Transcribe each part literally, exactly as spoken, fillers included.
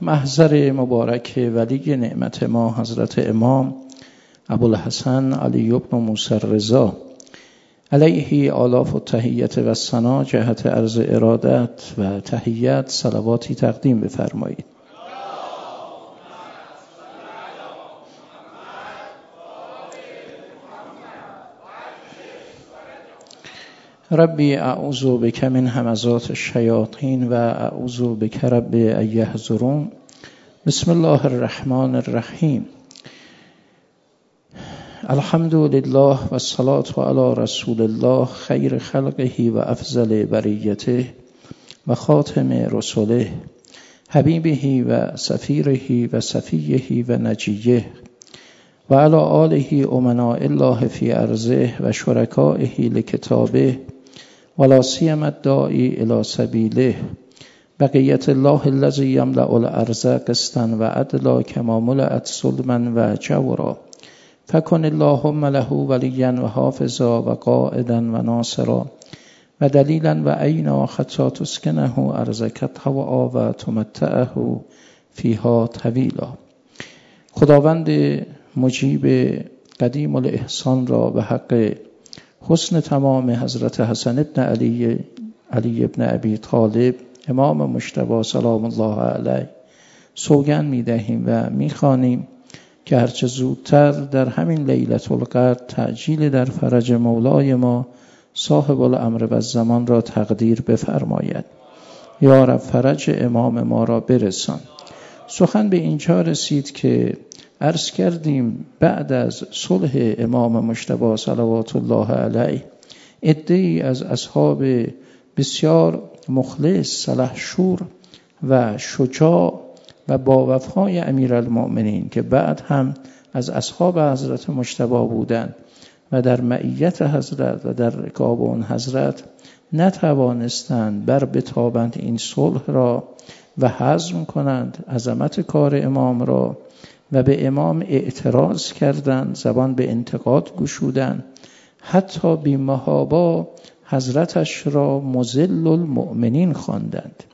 محضر مبارک ولی نعمت ما حضرت امام ابوالحسن علی بن موسی رضا علیه آلاف التحیت و ثنا جهت عرض ارادت و تحیت صلواتی تقدیم بفرمایید. ربی اعوذ بک من همزات الشیاطین و اعوذ بک رب ان یحضرون. بسم الله الرحمن الرحیم. الحمد لله و الصلاة علی رسول الله خیر خلقه و افضل بریته و خاتم رسله حبیبه و سفیره و صفیه و نجیه و علی آله امناء الله فی ارضه و شرکائه لکتابه ولا سیما الداعی الی سبیله بقیت الله الذی یملأ الارض قسطا و عدلا کما ملأت ظلما و جورا فکن اللهم له ولیا و حافظا و قائدا و ناصرا و دلیلا و عینا حتی تسکنه ارضک طوعا و تمتعه فیها طویلا. خداوند مجیب قدیم الاحسان را به حق حسن تمام حضرت حسن ابن علی علی ابن ابی طالب امام مجتبی سلام الله علیه سوگند می دهیم و می خوانیم که هرچه زودتر در همین لیلة القدر تعجیل در فرج مولای ما صاحب الامر و الزمان را تقدیر بفرماید. یا رب فرج امام ما را برسان. سخن به اینجا رسید که عرض کردیم بعد از صلح امام مجتبی صلوات الله علیه عده‌ای از اصحاب بسیار مخلص سلحشور و شجاع و با وفای امیرالمؤمنین که بعد هم از اصحاب حضرت مجتبی بودند و در معیت حضرت و در رکاب اون حضرت نتوانستند بر بتابند این صلح را و هضم کنند عظمت کار امام را و به امام اعتراض کردند، زبان به انتقاد گشودند، حتی بی محابا حضرتش را مذل المؤمنین خواندند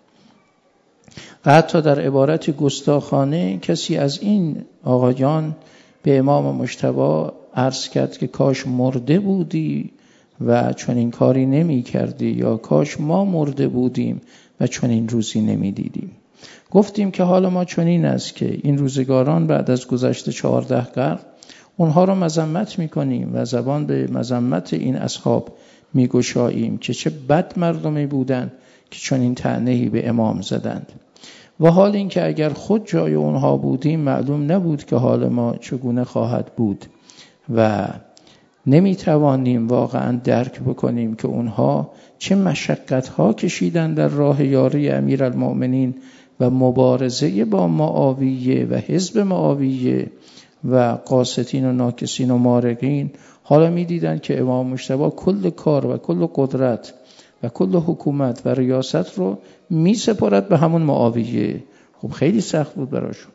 و حتی در عبارت گستاخانه کسی از این آقایان به امام مجتبی عرض کرد که کاش مرده بودی و چنین کاری نمی کردی، یا کاش ما مرده بودیم و چنین روزی نمی دیدیم. گفتیم که حال ما چنین است که این روزگاران بعد از گذشت چهارده قرن اونها را مذمت میکنیم و زبان به مذمت این اصحاب میگشاییم که چه بد مردمی بودند که چنین طعنه‌ای به امام زدند، و حال این که اگر خود جای اونها بودیم معلوم نبود که حال ما چگونه خواهد بود و نمیتوانیم واقعا درک بکنیم که اونها چه مشقت‌ها کشیدند در راه یاری امیرالمؤمنین و مبارزه با معاویه و حزب معاویه و قاسطین و ناکسین و مارقین. حالا می‌دیدند که امام مجتبی کل کار و کل قدرت و کل حکومت و ریاست رو می‌سپارد به همون معاویه. خب خیلی سخت بود براشون.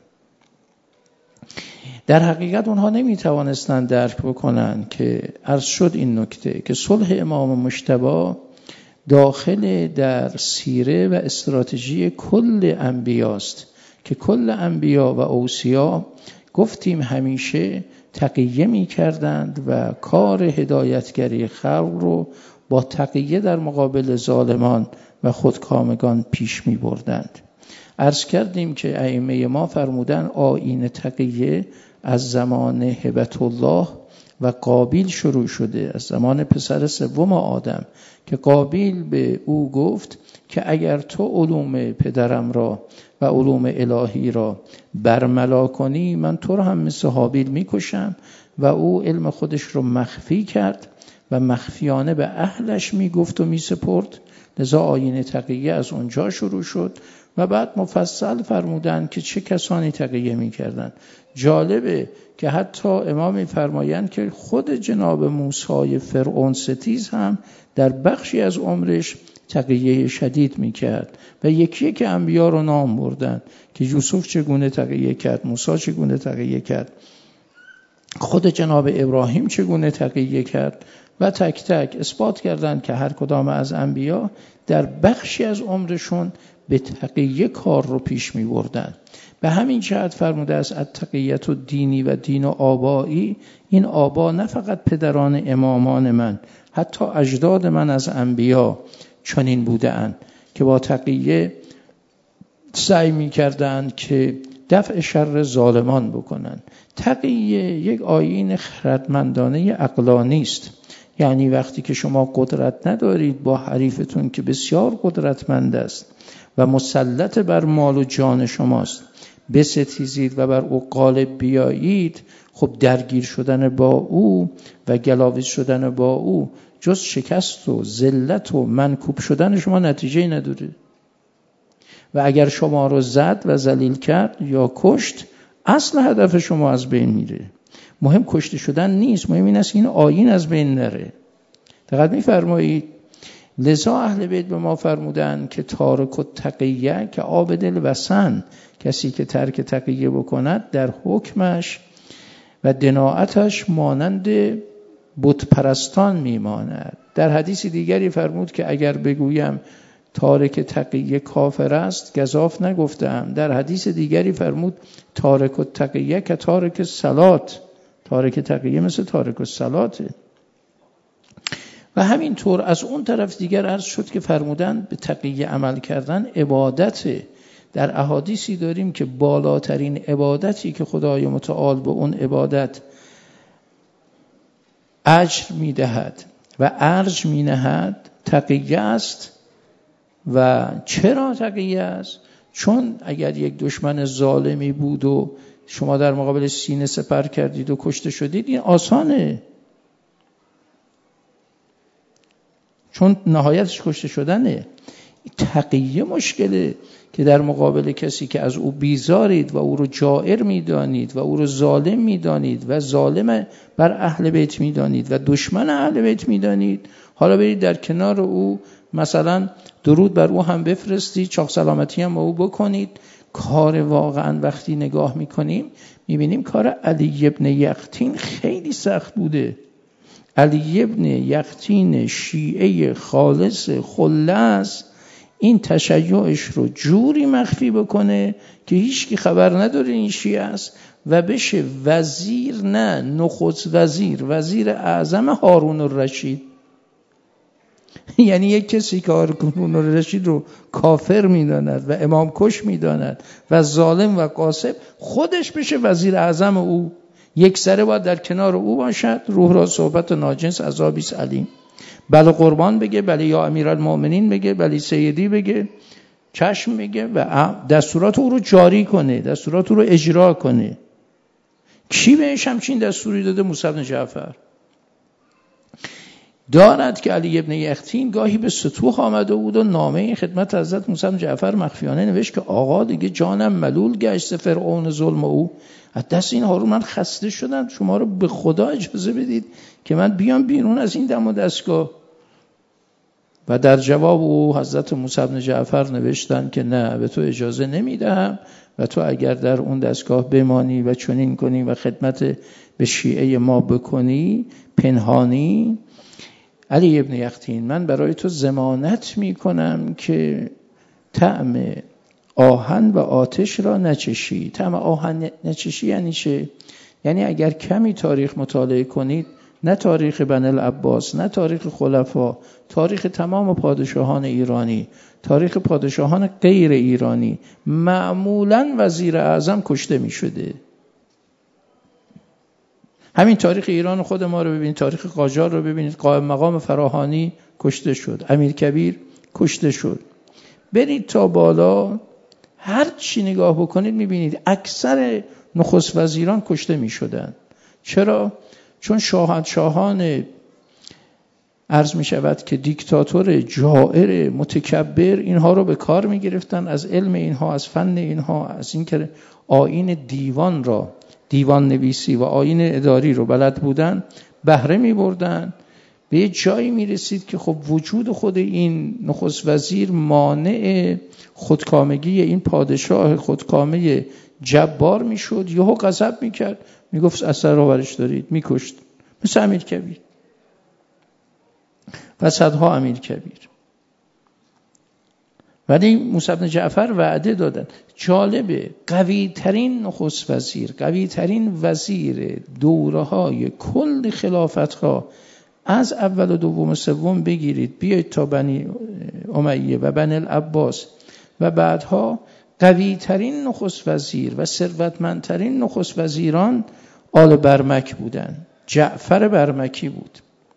در حقیقت اونها نمی‌توانستند درک بکنن که عرض شد این نکته که صلح امام مجتبی داخل در سیره و استراتژی کل انبیاست که کل انبیا و اوصیا گفتیم همیشه تقیه می کردند و کار هدایتگری خلق رو با تقیه در مقابل ظالمان و خودکامگان پیش می بردند. عرض کردیم که ائمه ما فرمودن آیین تقیه از زمان هبت الله و قابیل شروع شده، از زمان پسر سوم آدم که قابیل به او گفت که اگر تو علوم پدرم را و علوم الهی را برملا کنی من تو را هم مثل حابیل میکشم، و او علم خودش رو مخفی کرد و مخفیانه به اهلش میگفت و میسپرد. لذا آیین تقیه از اونجا شروع شد و بعد مفصل فرمودن که چه کسانی تقیه میکردن. جالبه که حتی امام میفرمایند که خود جناب موسی فرعون ستیز هم در بخشی از عمرش تقیه شدید میکرد و یکی یک انبیا رو نام بردن که یوسف چگونه تقیه کرد، موسی چگونه تقیه کرد، خود جناب ابراهیم چگونه تقیه کرد و تک تک اثبات کردند که هر کدام از انبیا در بخشی از عمرشون به تقیه کار رو پیش می بردن. به همین جهت فرموده است التقیت و دینی و دین و آبایی. این آبا نه فقط پدران امامان من، حتی اجداد من از انبیا چنین بودند که با تقیه سعی می‌کردند که دفع شر ظالمان بکنند. تقیه یک آیین خردمندانه عقلانی است. یعنی وقتی که شما قدرت ندارید با حریفتون که بسیار قدرتمند است و مسلط بر مال و جان شماست بستیزید و بر او غالب بیایید، خب درگیر شدن با او و گلاویز شدن با او جز شکست و ذلت و منکوب شدن شما نتیجه نداره. و اگر شما رو زد و ذلیل کرد یا کشت، اصل هدف شما از بین میره. مهم کشته شدن نیست، مهم این است که این آیین از بین نره. دقت می‌فرمایید. لذا اهل بیت به ما فرمودن که تارک التقیه که عابد الوثن، کسی که ترک تقیه بکند در حکمش و دناعتش مانند بت پرستان میماند. در حدیث دیگری فرمود که اگر بگویم تارک تقیه کافر است گزاف نگفتم. در حدیث دیگری فرمود تارک التقیه که تارک الصلات، تارک تقیه مثل تارک الصلاته. و همینطور از اون طرف دیگر عرض شد که فرمودن به تقیه عمل کردن عبادته. در احادیثی داریم که بالاترین عبادتی که خدای متعال به اون عبادت اجر میدهد و ارج مینهد تقیه است. و چرا تقیه است؟ چون اگر یک دشمن ظالمی بود و شما در مقابل سینه سپر کردید و کشته شدید، این آسانه، چون نهایتش کشته شدنه. تقیه مشکله که در مقابل کسی که از او بیزارید و او رو جائر میدانید و او رو ظالم میدانید و ظالم بر اهل بیت میدانید و دشمن اهل بیت میدانید، حالا برید در کنار او مثلا درود بر او هم بفرستید، چاق سلامتی هم با او بکنید. کار واقعا وقتی نگاه میکنیم میبینیم کار علی ابن یقطین خیلی سخت بوده. علی ابن یقطین شیعه خالص خلص این تشیعش رو جوری مخفی بکنه که هیچکی خبر نداره این شیعه است و بشه وزیر، نه نخست وزیر، وزیر اعظم هارون الرشید. یعنی یک کسی که هارون الرشید رو کافر میداند و امام کش میداند و ظالم و قاسب، خودش بشه وزیر اعظم او. یک سره باید در کنار او باشد. روح را صحبت ناجنس عذابیس علیم. بله قربان بگه، بله یا امیرالمؤمنین بگه، بله سیدی بگه، چشم بگه و دستورات او رو جاری کنه، دستورات او رو اجرا کنه. کی بهش همچین دستوری داده؟ موسی بن جعفر. دارد که علی ابن یقطین گاهی به ستوه آمده بود و نامه خدمت حضرت موسی بن جعفر مخفیانه نوشت که آقا دیگه جانم ملول گشت فرعون ظلم او، از دست این هارون من خسته شدم، شما رو به خدا اجازه بدید که من بیام بیرون از این دم و دستگاه. و در جواب او حضرت موسی بن جعفر نوشتن که نه، به تو اجازه نمیدهم و تو اگر در اون دستگاه بمانی و چنین کنی و خدمت به شیعه ما بکنی پنهانی، علی ابن یقطین من برای تو ضمانت میکنم که طعم آهن و آتش را نچشی. طعم آهن نچشی یعنی چه؟ یعنی اگر کمی تاریخ مطالعه کنید، نه تاریخ بنی العباس، نه تاریخ خلفا، تاریخ تمام پادشاهان ایرانی، تاریخ پادشاهان غیر ایرانی، معمولاً وزیر اعظم کشته می شده. همین تاریخ ایران خود ما رو ببینید، تاریخ قاجار رو ببینید، قائم مقام فراهانی کشته شد، امیرکبیر کشته شد. برید تا بالا هر چی نگاه بکنید میبینید اکثر نخست وزیران کشته میشدن. چرا؟ چون شاهنشاهان عرض می شود که دیکتاتور جائر متکبر اینها رو به کار می گرفتن، از علم اینها، از فن اینها، از این که آیین دیوان را، دیوان نویسی و آیین اداری رو بلد بودن، بهره می بردن. به یه جایی می رسید که خب وجود خود این نخست وزیر مانع خودکامگی این پادشاه خودکامه جبار می شد. یهو غضب می کرد، می گفت اثر رو برش دارید، می کشت. مثل امیرکبیر و صدها امیرکبیر. و ولی موسی بن جعفر وعده دادن. جالبه قوی ترین نخست وزیر، قوی ترین وزیر دوره های کل خلافت ها از اول و دوم و سوم بگیرید بیایید تا بنی امیه و بنی العباس و بعدها قوی ترین نخست وزیر و ثروتمندترین نخست وزیران آل برمک بودن. جعفر برمکی بود.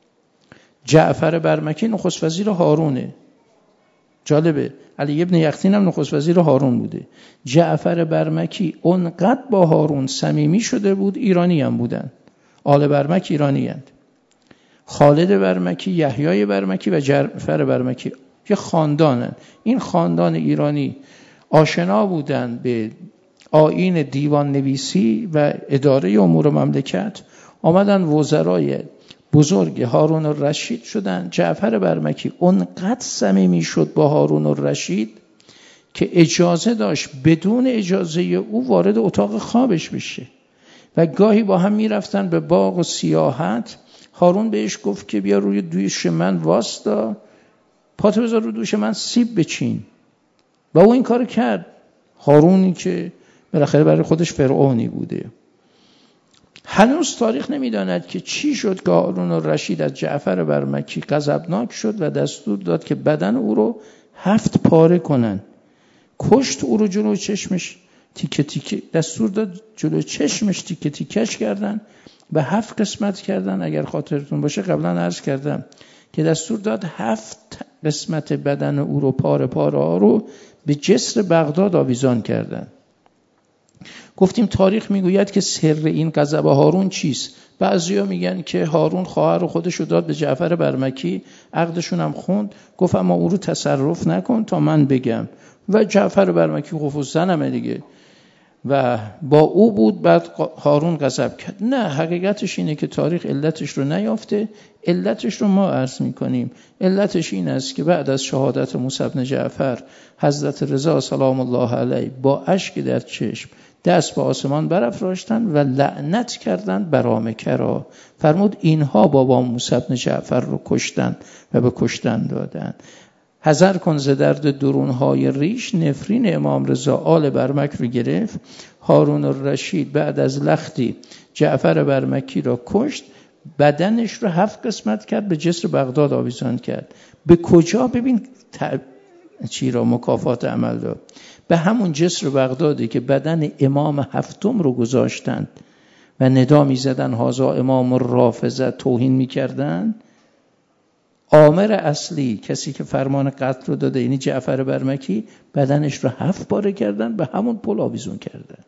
جعفر برمکی نخست وزیر هارونه. جالبه علی ابن یقطین هم نخست وزیر هارون بوده. جعفر برمکی اونقدر با هارون صمیمی شده بود، ایرانی هم بودن. آل برمک ایرانی هستند. خالد برمکی، یحیای برمکی و جعفر برمکی یه خاندانن. این خاندان ایرانی آشنا بودن به آیین دیوان نویسی و اداره امور مملکت، آمدن وزرای بزرگ هارون الرشید شدن. جعفر برمکی اونقدر صمیمی شد با هارون الرشید که اجازه داشت بدون اجازه او وارد اتاق خوابش بشه و گاهی با هم میرفتن به باغ و سیاحت. هارون بهش گفت که بیا روی دوش من واستا، پاتو بذار رو دوش من سیب بچین و او این کار کرد. هارونی که بالاخره برای خودش فرعونی بوده. هنوز تاریخ نمیداند که چی شد که هارون الرشید از جعفر برمکی غضبناک شد و دستور داد که بدن او رو هفت پاره کنن. کشت او رو جلو چشمش تیکه تیکه، دستور داد جلو چشمش تیکه تیکش کردن و هفت قسمت کردن. اگر خاطرتون باشه قبلا عرض کردم که دستور داد هفت قسمت بدن او رو پاره پاره ها رو به جسر بغداد آویزان کردن. گفتیم تاریخ میگوید که سر این غضب هارون چیست؟ بعضیا میگن که هارون خواهر رو خودش رو داد به جعفر برمکی، عقدشون هم خوند، گفت اما او رو تصرف نکن تا من بگم و جعفر برمکی گفت زنمه دیگه و با او بود. بعد هارون غضب کرد. نه، حقیقتش اینه که تاریخ علتش رو نیافته. علتش رو ما عرض میکنیم. علتش این است که بعد از شهادت موسی بن جعفر حضرت رضا سلام الله علیه با اشک در چشم دست به آسمان برافراشتن و لعنت کردن برامکه را. فرمود اینها بابا موسی بن جعفر رو کشتن و به کشتن دادن. حذر کن ز درد درونهای ریش، نفرین امام رضا آل برمک رو گرفت. هارون الرشید بعد از لختی جعفر برمکی را کشت، بدنش رو هفت قسمت کرد، به جسر بغداد آویزان کرد. به کجا؟ ببین ت... چی را مکافات عمل داد. به همون جسر بغدادی که بدن امام هفتم رو گذاشتند و ندا می زدن هازا امام الرافضه، توهین می کردن. آمر اصلی، کسی که فرمان قتل رو داده، یعنی جعفر برمکی، بدنش رو هفت پاره کردن، به همون پل آویزون کردن.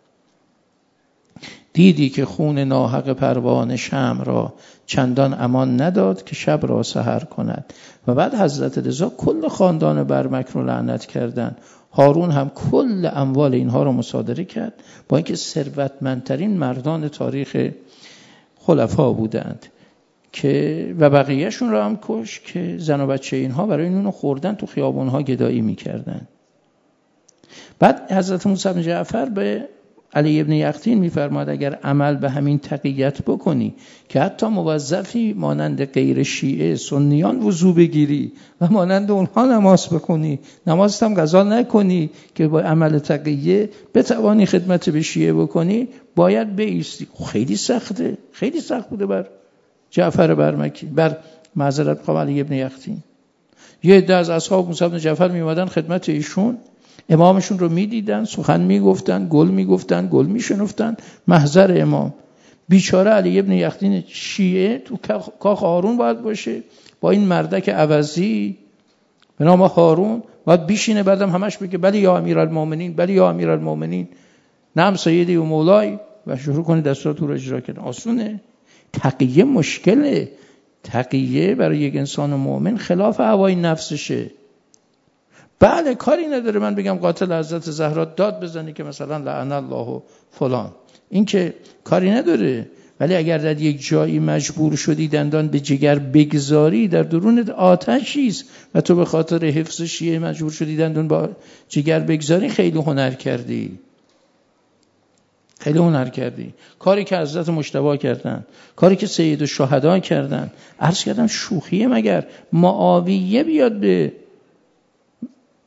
دیدی که خون ناحق پروانه شمع را چندان امان نداد که شب را سحر کند. و بعد حضرت رضا کل خاندان برمک رو لعنت کردن. هارون هم کل اموال اینها رو مصادره کرد، با اینکه ثروتمندترین مردان تاریخ خلفا بودند که و بقیهشون رو هم کش که زن و بچه اینها برای نون خوردن تو خیابونها گدایی میکردن. بعد حضرت موسی بن جعفر به علی ابن یقطین میفرماد اگر عمل به همین تقیت بکنی که حتی موظفی مانند غیر شیعه سنیان وضو بگیری و مانند اونها نماز بکنی، نمازت هم قضا نکنی که با عمل تقیه بتوانی خدمت به شیعه بکنی، باید بایستی. خیلی سخته، خیلی سخت بوده بر جعفر برمکی، بر معذرت میخوام علی ابن یقطین. یه عده از اصحاب موسی بن جعفر میومدن خدمت ایشون، امامشون رو میدیدن، سخن میگفتن، گل میگفتن، گل میشنفتن، محضر امام. بیچاره علی ابن یقطین شیعه تو کاخ هارون باید باشه با این مردک عوضی به نام هارون، باید بیشینه بعدم همش بگه بلی یا امیرالمومنین، بلی یا امیرالمومنین، نعم سیدی و مولای، و شروع کنه دستورات رو اجرا کردن. آسونه؟ تقیه مشکله. تقیه برای یک انسان مؤمن خلاف هوای نفسشه. بله کاری نداره من بگم قاتل حضرت زهرا داد بزنی که مثلا لعن الله فلان، این که کاری نداره. ولی اگر در یک جایی مجبور شدی دندان به جگر بگذاری، در درون آتشیست و تو به خاطر حفظ شیعه مجبور شدی دندان با جگر بگذاری، خیلی هنر کردی، خیلی هنر کردی. کاری که حضرت مجتبی کردن، کاری که سید الشهدا کردن. عرض کردم شوخیه مگر معاویه بیاد به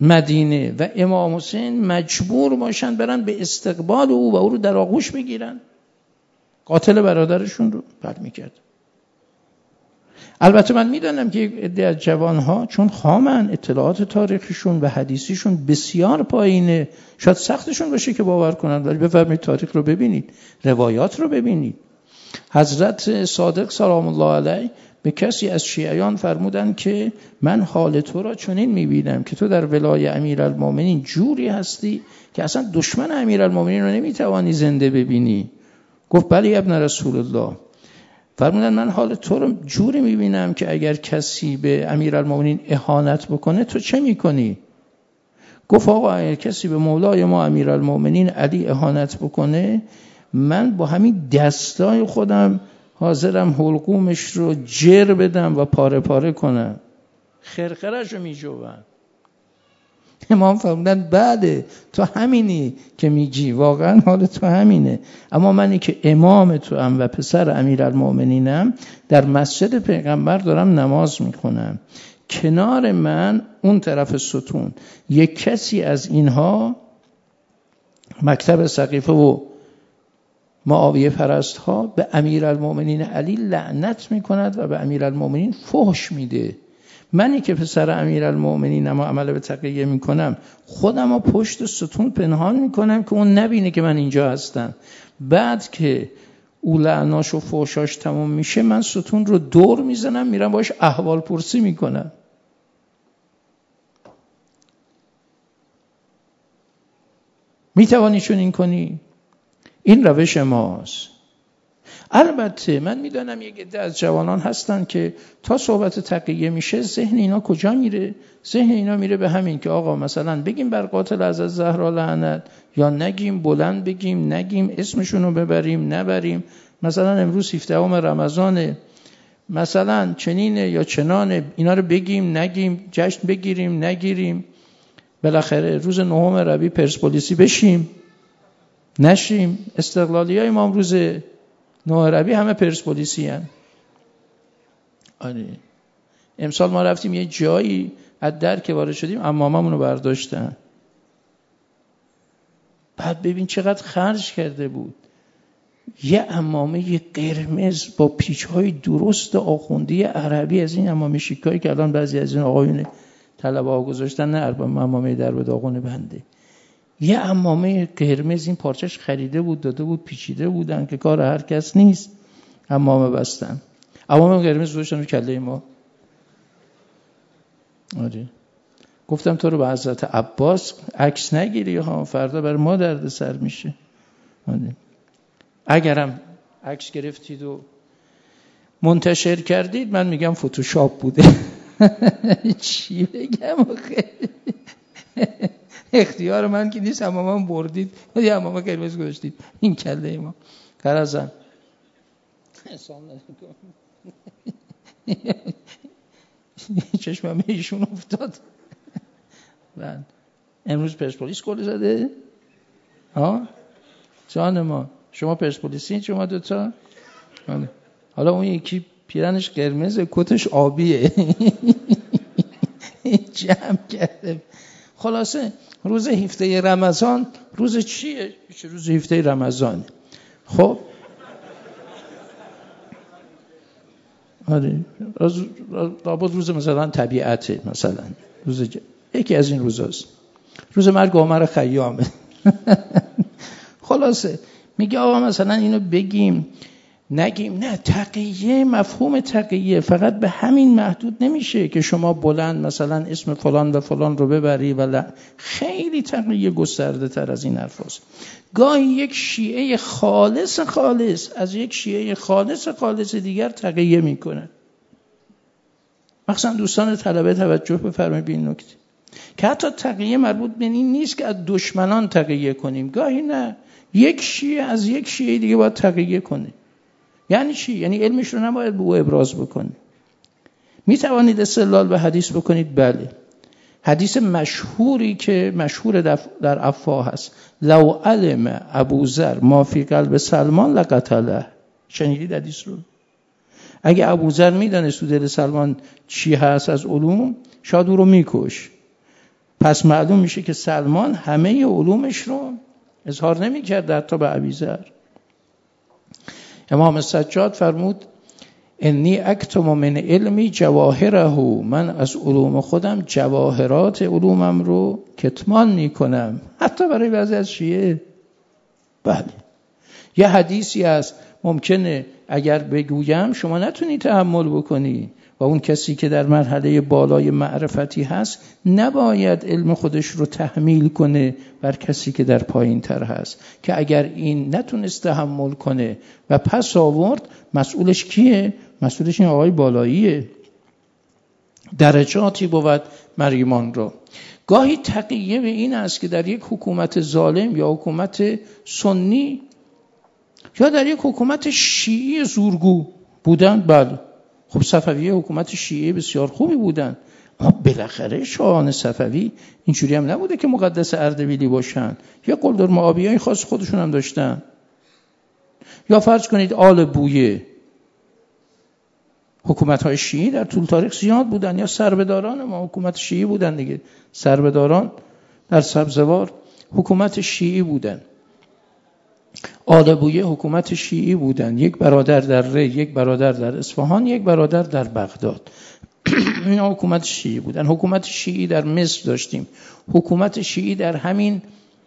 مدینه و امام حسین مجبور باشن برن به استقبال او و او رو در آغوش بگیرن. قاتل برادرشون رو بر میکرد. البته من میدانم که یک عده از جوانها چون خامن، اطلاعات تاریخیشون و حدیثیشون بسیار پایینه، شاید سختشون باشه که باور کنن، ولی بفرمایید تاریخ رو ببینید، روایات رو ببینید. حضرت صادق سلام الله علیه به کسی از شیعیان فرمودن که من حال تو را چنین میبینم که تو در ولای امیرالمومنین جوری هستی که اصلا دشمن امیرالمومنین رو نمیتوانی زنده ببینی. گفت بله ابن رسول الله. فرمودن من حال تو رو جوری میبینم که اگر کسی به امیرالمومنین اهانت بکنه تو چه میکنی؟ گفت آقا اگر کسی به مولای ما امیرالمومنین علی اهانت بکنه، من با همین دستای خودم حاضرم حلقومش رو جر بدم و پاره پاره کنم، خرخرش رو میجوم. امام فرمودن بله تو همینی که میگی، واقعا حال تو همینه، اما منی که امام تو ام و پسر امیرالمومنینم در مسجد پیغمبر دارم نماز میخونم، کنار من اون طرف ستون یک کسی از اینها مکتب سقیفه و معاویه پرست ها به امیرالمومنین علی لعنت میکند و به امیرالمومنین فحش میده. منی که پسر امیرالمومنینم و عمل به تقیه میکنم، خودم رو پشت ستون پنهان میکنم که اون نبینه که من اینجا هستم. بعد که او لعناش و فحشاش تموم میشه، من ستون رو دور میزنم، میرم باش احوال پرسی میکنم. میتوانی چنین کنی؟ این روش ماست. البته من میدانم یک عده از جوانان هستن که تا صحبت تقیه میشه ذهن اینا کجا میره؟ ذهن اینا میره به همین که آقا مثلا بگیم بر قاتل حضرت زهرا لعنت، یا نگیم، بلند بگیم، نگیم، اسمشون رو ببریم، نبریم. مثلا امروز هفدهم رمضانه، مثلا چنینه یا چنانه، اینا رو بگیم، نگیم، جشن بگیریم، نگیریم، بالاخره روز نهم ربیع پرسپولیسی بشیم، نشیم. استقلالی های ما روز نه ربیع همه پرسپولیسی هن. آره. امسال ما رفتیم یه جایی، از در که وارد شدیم عماممون رو برداشتن. بعد ببین چقدر خرج کرده بود. یه عمامه قرمز با پیچ‌های درست آخوندی عربی، از این عمامه شیکایی که الان بعضی از این آقایون طلبه‌ها گذاشتن، نه عمامه در به داغون بنده. یه عمامه قرمز این پارچش خریده بود، داده بود، پیچیده بودن که کار هر کس نیست. عمامه بستن، عمامه قرمز گذاشتن رو کله ما. آره. گفتم تو رو به حضرت عباس عکس نگیری ها، فردا بر ما درد سر میشه. آره. اگرم عکس گرفتید و منتشر کردید، من میگم فتوشاپ بوده. چی بگم آخه؟ اختیار من که نیست، عمامم بردید یه عمامه قرمز گذاشتید این کله ما. قرازم سلام علیکم. چشمم ایشون افتاد. بعد امروز پرسپولیس گل زده. ها جان ما، شما پرسپولیسی، شما دوتا. حالا اون یکی پیرنش قرمزه، کتش آبیه. جمع کرده. خلاصه روز هفده رمضان روز چیه؟ روز هفده رمضان. خب آره، روز لابد روز مثلا طبیعته، مثلا روز ج... یکی از این روزاست. روز مرگ عمر خیامه. خلاصه میگه آقا مثلا اینو بگیم، نگیم. نه، تقیه، مفهوم تقیه فقط به همین محدود نمیشه که شما بلند مثلا اسم فلان و فلان رو ببری، ولی خیلی تقیه گسترده تر از این حرف هست. گاهی یک شیعه خالص خالص از یک شیعه خالص خالص دیگر تقیه میکنه. مثلا دوستان طلبه توجه بفرمایید به این نکته که حتی تقیه مربوط به این نیست که از دشمنان تقیه کنیم. گاهی نه، یک شیعه از یک شیعه دیگه باید تقیه کنه. یعنی چی؟ یعنی علمش رو نباید به او ابراز بکنه. می توانید استدلال به حدیث بکنید؟ بله. حدیث مشهوری که مشهور در افواه هست، لو علم ابوذر ما فی قلب سلمان لقتله. شنیدید حدیث رو؟ اگه ابوذر میدانست تو دل سلمان چی هست از علوم، شاید او رو میکش. پس معلوم میشه که سلمان همه علومش رو اظهار نمی کرد حتی به ابیذر. امام سجاد فرمود انی اکتم من علمی جواهره، من از علوم خودم جواهرات علومم رو کتمان میکنم، حتی برای بعضی از شیعه. بله یه حدیثی هست ممکنه اگر بگویم شما نتونی تحمل بکنی و اون کسی که در مرحله بالای معرفتی هست نباید علم خودش رو تحمیل کنه بر کسی که در پایین تر هست، که اگر این نتونست تحمل کنه و پس آورد مسئولش کیه؟ مسئولش این آقای بالاییه. درجاتی بود مریمان رو. گاهی تقیه به این است که در یک حکومت ظالم یا حکومت سنی یا در یک حکومت شیعی زورگو بودن، بله خب صفویه حکومت شیعی بسیار خوبی بودن، اما بالاخره شاهان صفوی اینجوری هم نبوده که مقدس اردبیلی باشن، یا قلدرمعابیای خاص خودشون هم داشتن. یا فرض کنید آل بویه، حکومت های شیعی در طول تاریخ زیاد بودن، یا سربداران ما حکومت شیعی بودن دیگه، سربداران در سبزوار حکومت شیعی بودن، آل بویه حکومت شیعی بودن، یک برادر در ری، یک برادر در اصفهان، یک برادر در بغداد. این حکومت شیعی بودن. حکومت شیعی در مصر داشتیم، حکومت شیعی در همین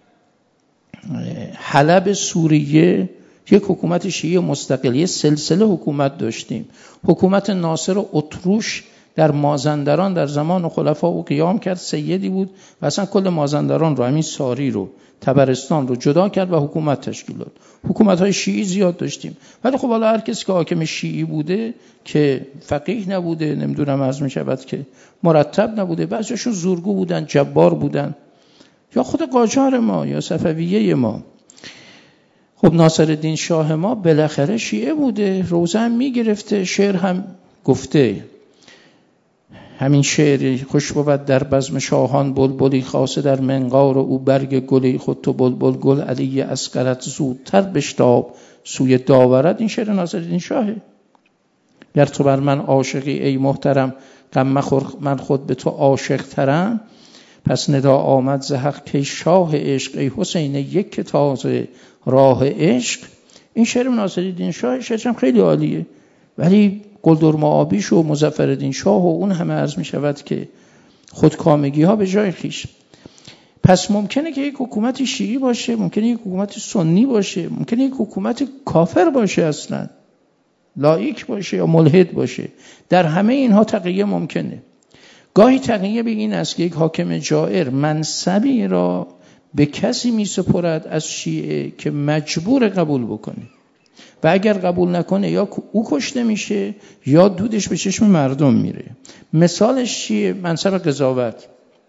حلب سوریه یک حکومت شیعی مستقلی سلسله حکومت داشتیم. حکومت ناصر اتروش در مازندران در زمان خلفا او قیام کرد، سیدی بود و اصلا کل مازندران رو، همین ساری رو، تبرستان رو جدا کرد و حکومت تشکیل داد. حکومت‌های شیعی زیاد داشتیم، ولی خب حالا هر کسی که حاکم شیعی بوده که فقیه نبوده، نمیدونم عرض می‌شود که مرتب نبوده، بعضیشون زورگو بودن، جبار بودن، یا خود قاجار ما یا صفویه ما. خب ناصرالدین شاه ما بالاخره شیعه بوده، روزه هم میگرفته، شعر هم گفته. همین شعری خوش بود در بزم شاهان بلبلی خاصه در منقار او برگ گلی، خود تو بلبل گل علی اصغرت زودتر بشتاب سوی داورد. این شعر ناصرالدین شاهه. گر تو بر من عاشقی ای محترم، غم مخور من خود به تو عاشق ترم. پس ندا آمد ز حق که شاه عشق، ای حسین یک تازه راه عشق. این شعر ناصرالدین شاه شعرش هم خیلی عالیه، ولی قلدرمعابیش و مظفرالدین شاه و اون همه عرض می شود که خودکامگی ها به جای خیش. پس ممکنه که یک حکومت شیعی باشه، ممکنه یک حکومت سنی باشه، ممکنه یک حکومت کافر باشه، اصلا لایک باشه یا ملحد باشه. در همه اینها تقیه ممکنه. گاهی تقیه به این است که یک حاکم جائر منصبی را به کسی می سپرد از شیعه که مجبور قبول بکنه و اگر قبول نکنه یا او کشته میشه یا دودش به چشم مردم میره. مثالش چیه؟ منصب قضاوت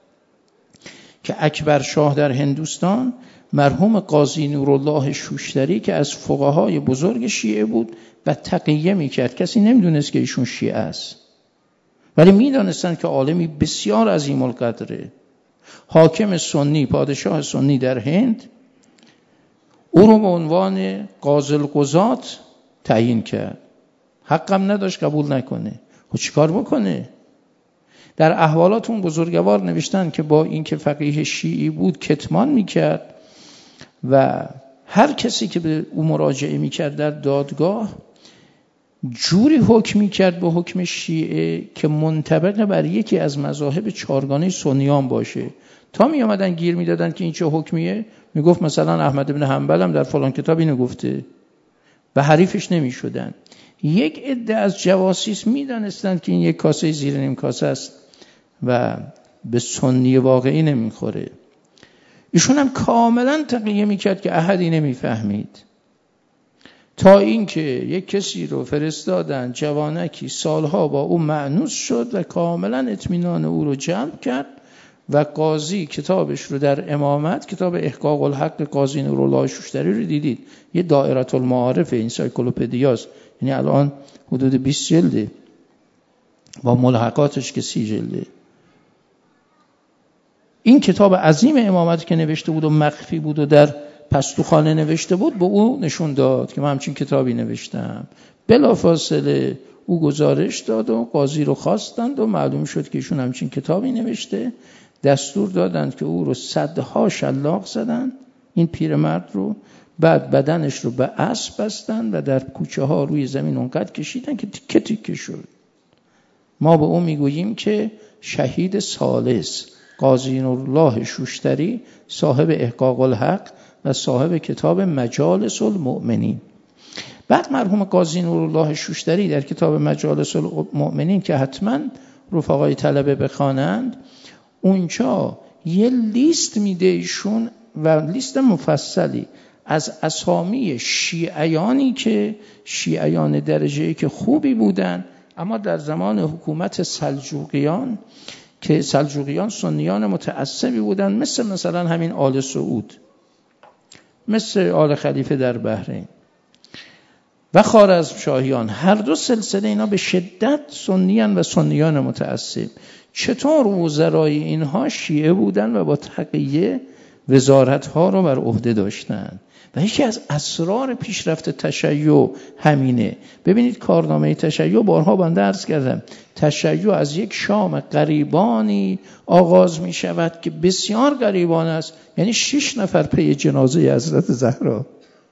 که اکبر شاه در هندوستان، مرحوم قاضی نورالله شوشتری که از فقهای بزرگ شیعه بود و تقیه میکرد، کسی نمیدونست که ایشون شیعه است، ولی میدانستند که عالمی بسیار عظیم القدره. حاکم سنی، پادشاه سنی در هند، او رو به عنوان قاضی القضات تعیین کرد. حقم نداشت قبول نکنه. خب چیکار بکنه؟ در احوالات اون بزرگوار نوشتن که با اینکه فقیه شیعی بود کتمان میکرد و هر کسی که به او مراجعه میکرد در دادگاه جوری حکم میکرد به حکم شیعه که منطبق بر یکی از مذاهب چهارگانه سنیان باشه. تا می آمدن گیر میدادن که این چه حکمیه، میگفت مثلا احمد بن حنبل هم در فلان کتاب اینو گفته و حریفش نمی شدن. یک عده از جواسیس میدانستند که این یک کاسه زیر نیم کاسه است و به سنی واقعی نمیخوره. ایشون هم کاملا تقیه میکرد که احدی نمیفهمید، تا اینکه یک کسی رو فرستادن، جوانکی سالها با او مأنوس شد و کاملا اطمینان او رو جلب کرد و قاضی کتابش رو در امامت، کتاب احقاق الحق قاضی نورالله شوشتری رو دیدید، یه دائره المعارف انسایکلوپدیاست، یعنی الان حدود بیست جلده با ملحقاتش که سی جلده. این کتاب عظیم امامت که نوشته بود و مخفی بود و در پستوخانه نوشته بود به او نشون داد که من همچین کتابی نوشتم. بلافاصله او گزارش داد و قاضی رو خواستند و معلوم شد که ایشون همچین کتابی نوشته. دستور دادند که او رو صدها شلاق زدند، این پیرمرد رو، بعد بدنش رو به اسب بستن و در کوچه ها روی زمین اونقدر کشیدن که تیکه تیکه شد. ما به اون میگوییم که شهید ثالث قاضی نورالله شوشتری، صاحب احقاق الحق و صاحب کتاب مجالس المؤمنین. بعد مرحوم قاضی نورالله شوشتری در کتاب مجالس المؤمنین که حتما رفقای طلبه بخوانند، اونجا یه لیست میده ایشون و لیست مفصلی از اسامی شیعیانی که شیعیان درجه‌ای که خوبی بودن، اما در زمان حکومت سلجوقیان که سلجوقیان سنیان متعصبی بودن، مثل مثلا همین آل سعود، مثل آل خلیفه در بحرین و خوارزمشاهیان، هر دو سلسله اینا به شدت سنیان و سنیان متعصب. چطور وزرای اینها شیعه بودن و با تقیه وزارت‌ها رو بر عهده داشتن و یکی از اسرار پیشرفت تشیع همینه. ببینید کارنامه تشیع، بارها بنده عرض کردم، تشیع از یک شام غریبانی آغاز می شود که بسیار غریبان است، یعنی شش نفر پی جنازه حضرت زهرا.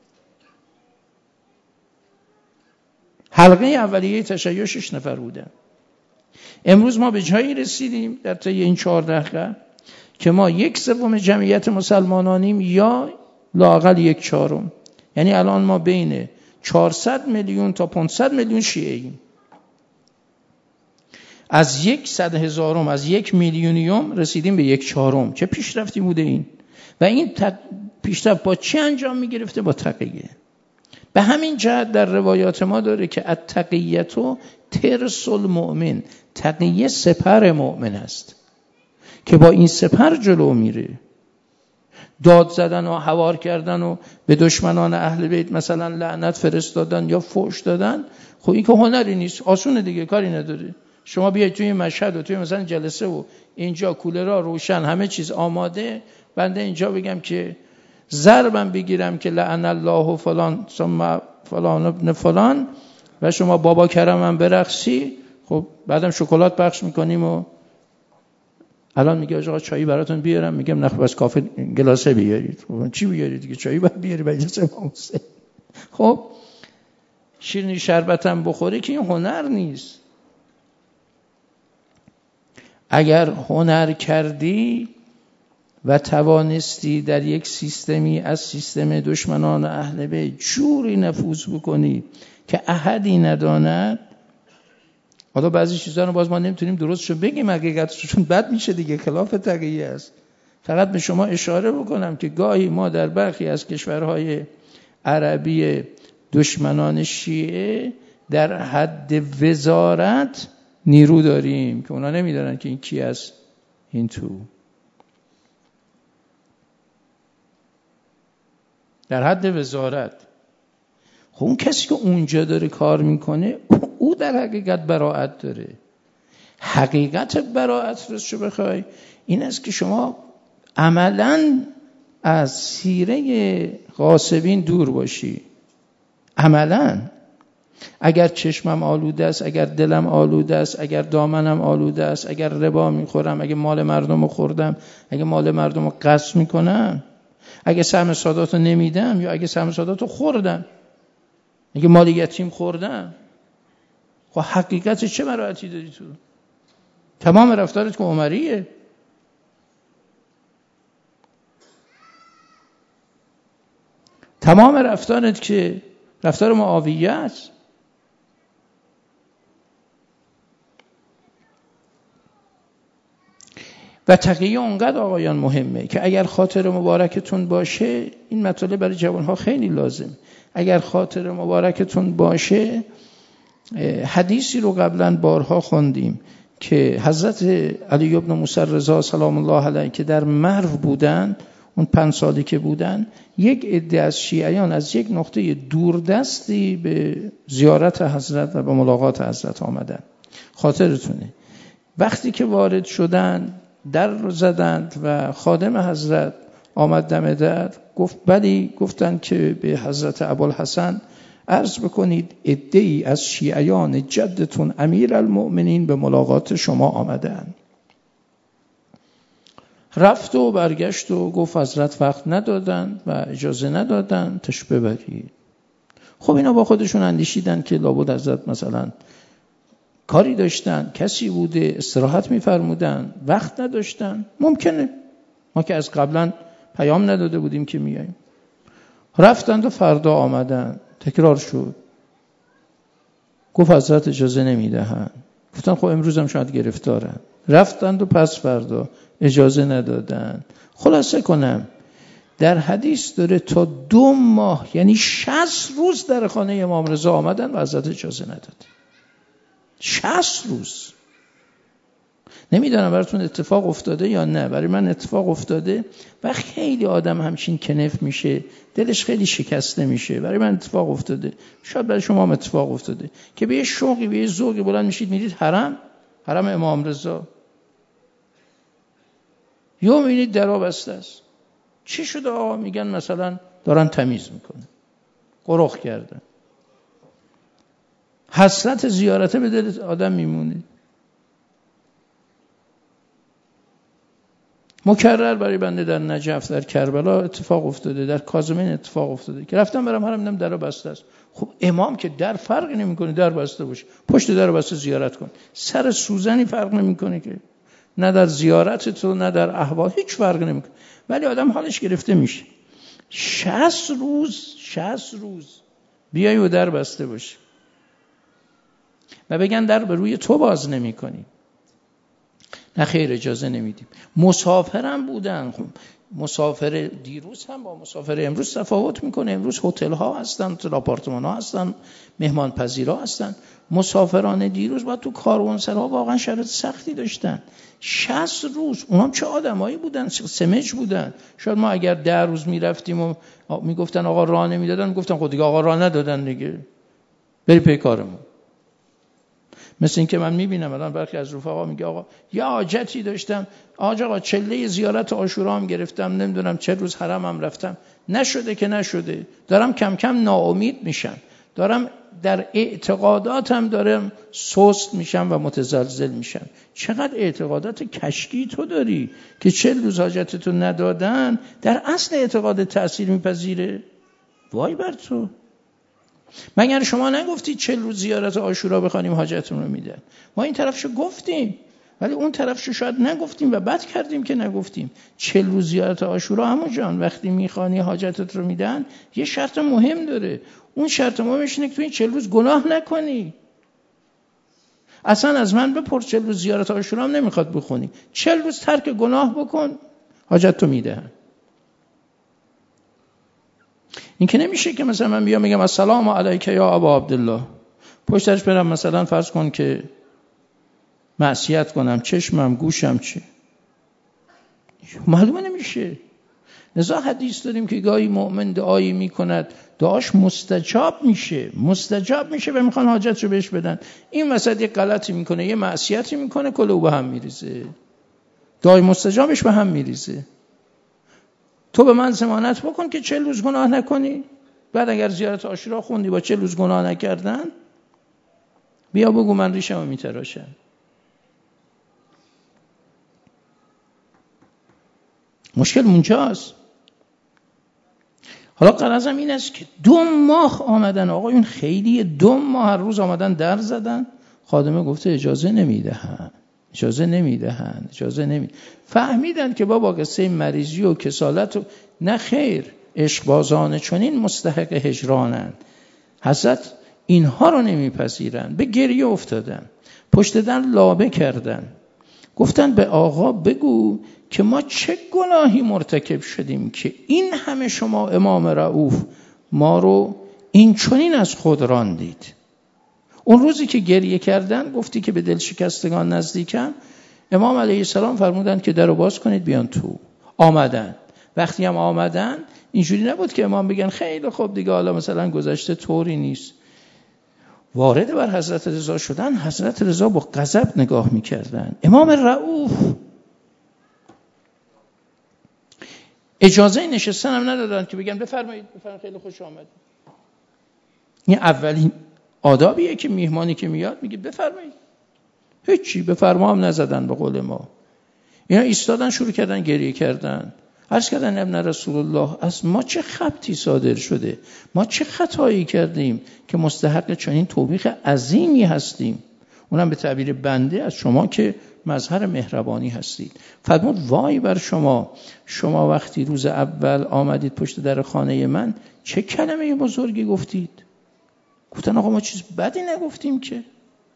حلقه اولیه تشیع شش نفر بودن. امروز ما به جایی رسیدیم در طی این چهار دقیقه که ما یک سوم جمعیت مسلمانانیم یا لااقل یک چهارم. یعنی الان ما بین چهارصد میلیون تا پانصد میلیون شیعه ایم. از یک صد هزارم، از یک میلیونیوم رسیدیم به یک چهارم. چه پیشرفتی بوده این؟ و این پیشرفت با چه انجام می گرفته؟ با تقیه. به همین جهت در روایات ما داره که التقیة ترس المؤمن، تقیه سپر مؤمن است که با این سپر جلو میره. داد زدن و حوار کردن و به دشمنان اهل بیت مثلا لعنت فرستادن یا فحش دادن، خب این که هنری نیست، آسونه دیگه، کاری نداره. شما بیاید توی مشهد و توی مثلا جلسه و اینجا کولرها روشن، همه چیز آماده، بنده اینجا بگم که ضربم بگیرم که لعن الله فلان ثم فلان ابن فلان و شما بابا کرمم برقصی، خب بعدم شکلات پخش میکنیم و الان میگه آقا چایی براتون بیارم، میگم نه بس کافی گلاسه بیارید. خب چی بیارید دیگه؟ چایی باید بیاری مجلس امام حسین. خب شیرینی شربتم بخوره که این هنر نیست. اگر هنر کردی و توانستی در یک سیستمی از سیستم دشمنان اهل بیت جوری نفوذ بکنی که احدی نداند، حالا بعضی چیزا رو باز ما نمیتونیم درستشو بگیم، حقیقتشون بد میشه دیگه، خلاف تقیه است. فقط به شما اشاره بکنم که گاهی ما در برخی از کشورهای عربی دشمنان شیعه در حد وزارت نیرو داریم که اونا نمیدونن که این کی است، این تو در حد وزارت. خب اون کسی که اونجا داره کار میکنه او در حقیقت براءت داره. حقیقت براءت رو چه بخوای این است که شما عملاً از سیره غاصبین دور باشی. عملاً اگر چشمم آلوده است، اگر دلم آلوده است، اگر دامنم آلوده است، اگر ربا میخورم، اگر مال مردم رو خوردم، اگر مال مردم رو غصب میکنم، اگه سهم سادات رو نمیدم یا اگه سهم سادات رو خوردم، اگه مال یتیم خوردم، خب حقیقت چه براءتی داری تو؟ تمام رفتارت که عمریه. تمام رفتارت که رفتار معاویه است. و تقیه اونقدر آقایان مهمه که اگر خاطر مبارکتون باشه، این مطالب برای جوانها خیلی لازم، اگر خاطر مبارکتون باشه، حدیثی رو قبلا بارها خوندیم که حضرت علی بن موسی رضا سلام الله علیه که در مرو بودن، اون پنج سالی که بودن، یک عده از شیعیان از یک نقطه دوردستی به زیارت حضرت و به ملاقات حضرت آمدن. خاطرتونه وقتی که وارد شدن در رو زدند و خادم حضرت آمد دم در، گفت بلی، گفتند که به حضرت ابوالحسن عرض بکنید عده‌ای از شیعیان جدتون امیر المؤمنین به ملاقات شما آمدند. رفت و برگشت و گفت حضرت وقت ندادن و اجازه ندادن تش ببرید. خب اینا با خودشون اندیشیدن که لابد حضرت مثلا کاری داشتن، کسی بوده، استراحت می‌فرمودن، وقت نداشتن. ممکنه، ما که از قبلا پیام نداده بودیم که میاییم. رفتند و فردا آمدن، تکرار شد. گفت حضرت اجازه نمیدهن. گفتن خب امروز هم شاید گرفتارن. رفتند و پس فردا اجازه ندادن. خلاصه کنم در حدیث داره تا دو ماه یعنی شصت روز در خانه امام رضا آمدن و حضرت اجازه نداد. شصت روز. نمیدونم براتون اتفاق افتاده یا نه. برای من اتفاق افتاده و خیلی آدم همچین کنف میشه، دلش خیلی شکسته میشه. برای من اتفاق افتاده، شاید برای شما هم اتفاق افتاده که به یه شوقی به یه ذوقی بلند میشید میرید حرم حرم امام رضا، یا میبینید درا بسته است. چی شده آقا؟ میگن مثلا دارن تمیز میکنن، قرخ کردن. حسرت زیارته به دل آدم میمونه. مکرر برای بنده در نجف، در کربلا اتفاق افتاده، در کاظمین اتفاق افتاده که رفتم برم حرم دیدم در بسته است. خب امام که در فرقی نمیکنه در بسته باشه، پشت در بسته زیارت کن، سر سوزنی فرق نمیکنه که، نه در زیارت تو نه در احوال هیچ فرق نمیکنه. ولی آدم حالش گرفته میشه. شصت روز شصت روز بیای و در بسته باشه و بگن در به روی تو باز نمیکنی. نه خیر، اجازه نمیدیم. مسافرم بودن. خب مسافر دیروز هم با مسافر امروز تفاوت میکنه. امروز هتل ها هستن، هتل آپارتمان ها هستن، مهمان پذیرا هستن. مسافران دیروز با تو کاروانسرا واقعا شرایط سختی داشتن. شصت روز. اونام چه آدمایی بودن، سمج بودن. شاید ما اگر ده روز میرفتیم و میگفتن آقا راه نمیدادن، میگفتن خود دیگه آقا راه ندادن دیگه، بری پی کارمون. مثل این که من میبینم الان برخی از رفقا میگه آقا یه حاجتی داشتم، آقا چله زیارت عاشورا هم گرفتم، نمیدونم چه روز حرم هم رفتم، نشده که نشده، دارم کم کم ناامید میشم، دارم در اعتقاداتم دارم سست میشم و متزلزل میشم. چقدر اعتقادات کشکی تو داری که چل روز حاجتتو ندادن، در اصل اعتقاد تأثیر میپذیره؟ وای بر تو. مگر شما نگفتید چل روز زیارت عاشورا بخوانیم حاجتون رو میدن؟ ما این طرفشو گفتیم ولی اون طرفشو شاید نگفتیم و بد کردیم که نگفتیم. چل روز زیارت عاشورا همون جان وقتی میخوانی حاجتت رو میدن یه شرط مهم داره. اون شرط مهمش اینه که تو این چل روز گناه نکنی. اصلا از من بپرس چل روز زیارت عاشورا هم نمیخواد بخونی، چل روز ترک گناه بکن حاجت رو میدن. این که نمیشه که مثلا من بیام میگم السلام علیک یا ابا عبدالله، پشتش برم مثلا فرض کن که معصیت کنم، چشمم گوشم چه، معلومه نمیشه. لذا حدیث داریم که گاهی مؤمن دعایی میکند دعاش مستجاب میشه، مستجاب میشه و میخوان حاجت رو بهش بدن. این وسط یه غلطی میکنه، یه معصیتی میکنه، کله به هم میریزه، دعای مستجابش به هم میریزه. تو به من ضمانت بکن که چه روز گناه نکنی، بعد اگر زیارت عاشورا خوندی با چه روز گناه نکردن، بیا بگو من ریشمو میتراشم. مشکل اونجاست. حالا غرضم این است که دو ماه آمدن آقایون، خیلی دو ماه هر روز آمدن در زدن. خادمه گفته اجازه نمیدهن، اجازه نمیدهن، اجازه نمیدهن. فهمیدن که بابا قصه مریضی و کسالت و نه خیر، عشقبازان چنین مستحق هجرانن. حضرت اینها رو نمیپذیرن. به گریه افتادن، پشت در لابه کردن، گفتن به آقا بگو که ما چه گناهی مرتکب شدیم که این همه شما امام رؤوف ما رو این چنین از خود راندید. اون روزی که گریه کردن، گفتی که به دل شکستگان نزدیکم، امام علیه السلام فرمودن که در رو باز کنید بیان تو. آمدن. وقتی هم آمدن اینجوری نبود که امام بگن خیلی خوب دیگه حالا مثلا گذشته طوری نیست. وارد بر حضرت رضا شدن، حضرت رضا با غضب نگاه میکردن. امام رؤوف اجازه نشستن هم ندادن که بگن بفرمایید بفرمایید خیلی خوش آمد. این اولین آدابیه که میهمانی که میاد میگه بفرمایید. هیچی بفرما هم نزدن به قول ما. اینا ایستادن شروع کردن گریه کردن، عرض کردن ابن رسول الله از ما چه خبطی صادر شده، ما چه خطایی کردیم که مستحق چنین توبیخ عظیمی هستیم، اونم به تعبیر بنده از شما که مظهر مهربانی هستید. فرمود وای بر شما، شما وقتی روز اول آمدید پشت در خانه من چه کلمه بزرگی گفتید؟ گفتن آقا ما چیز بدی نگفتیم که.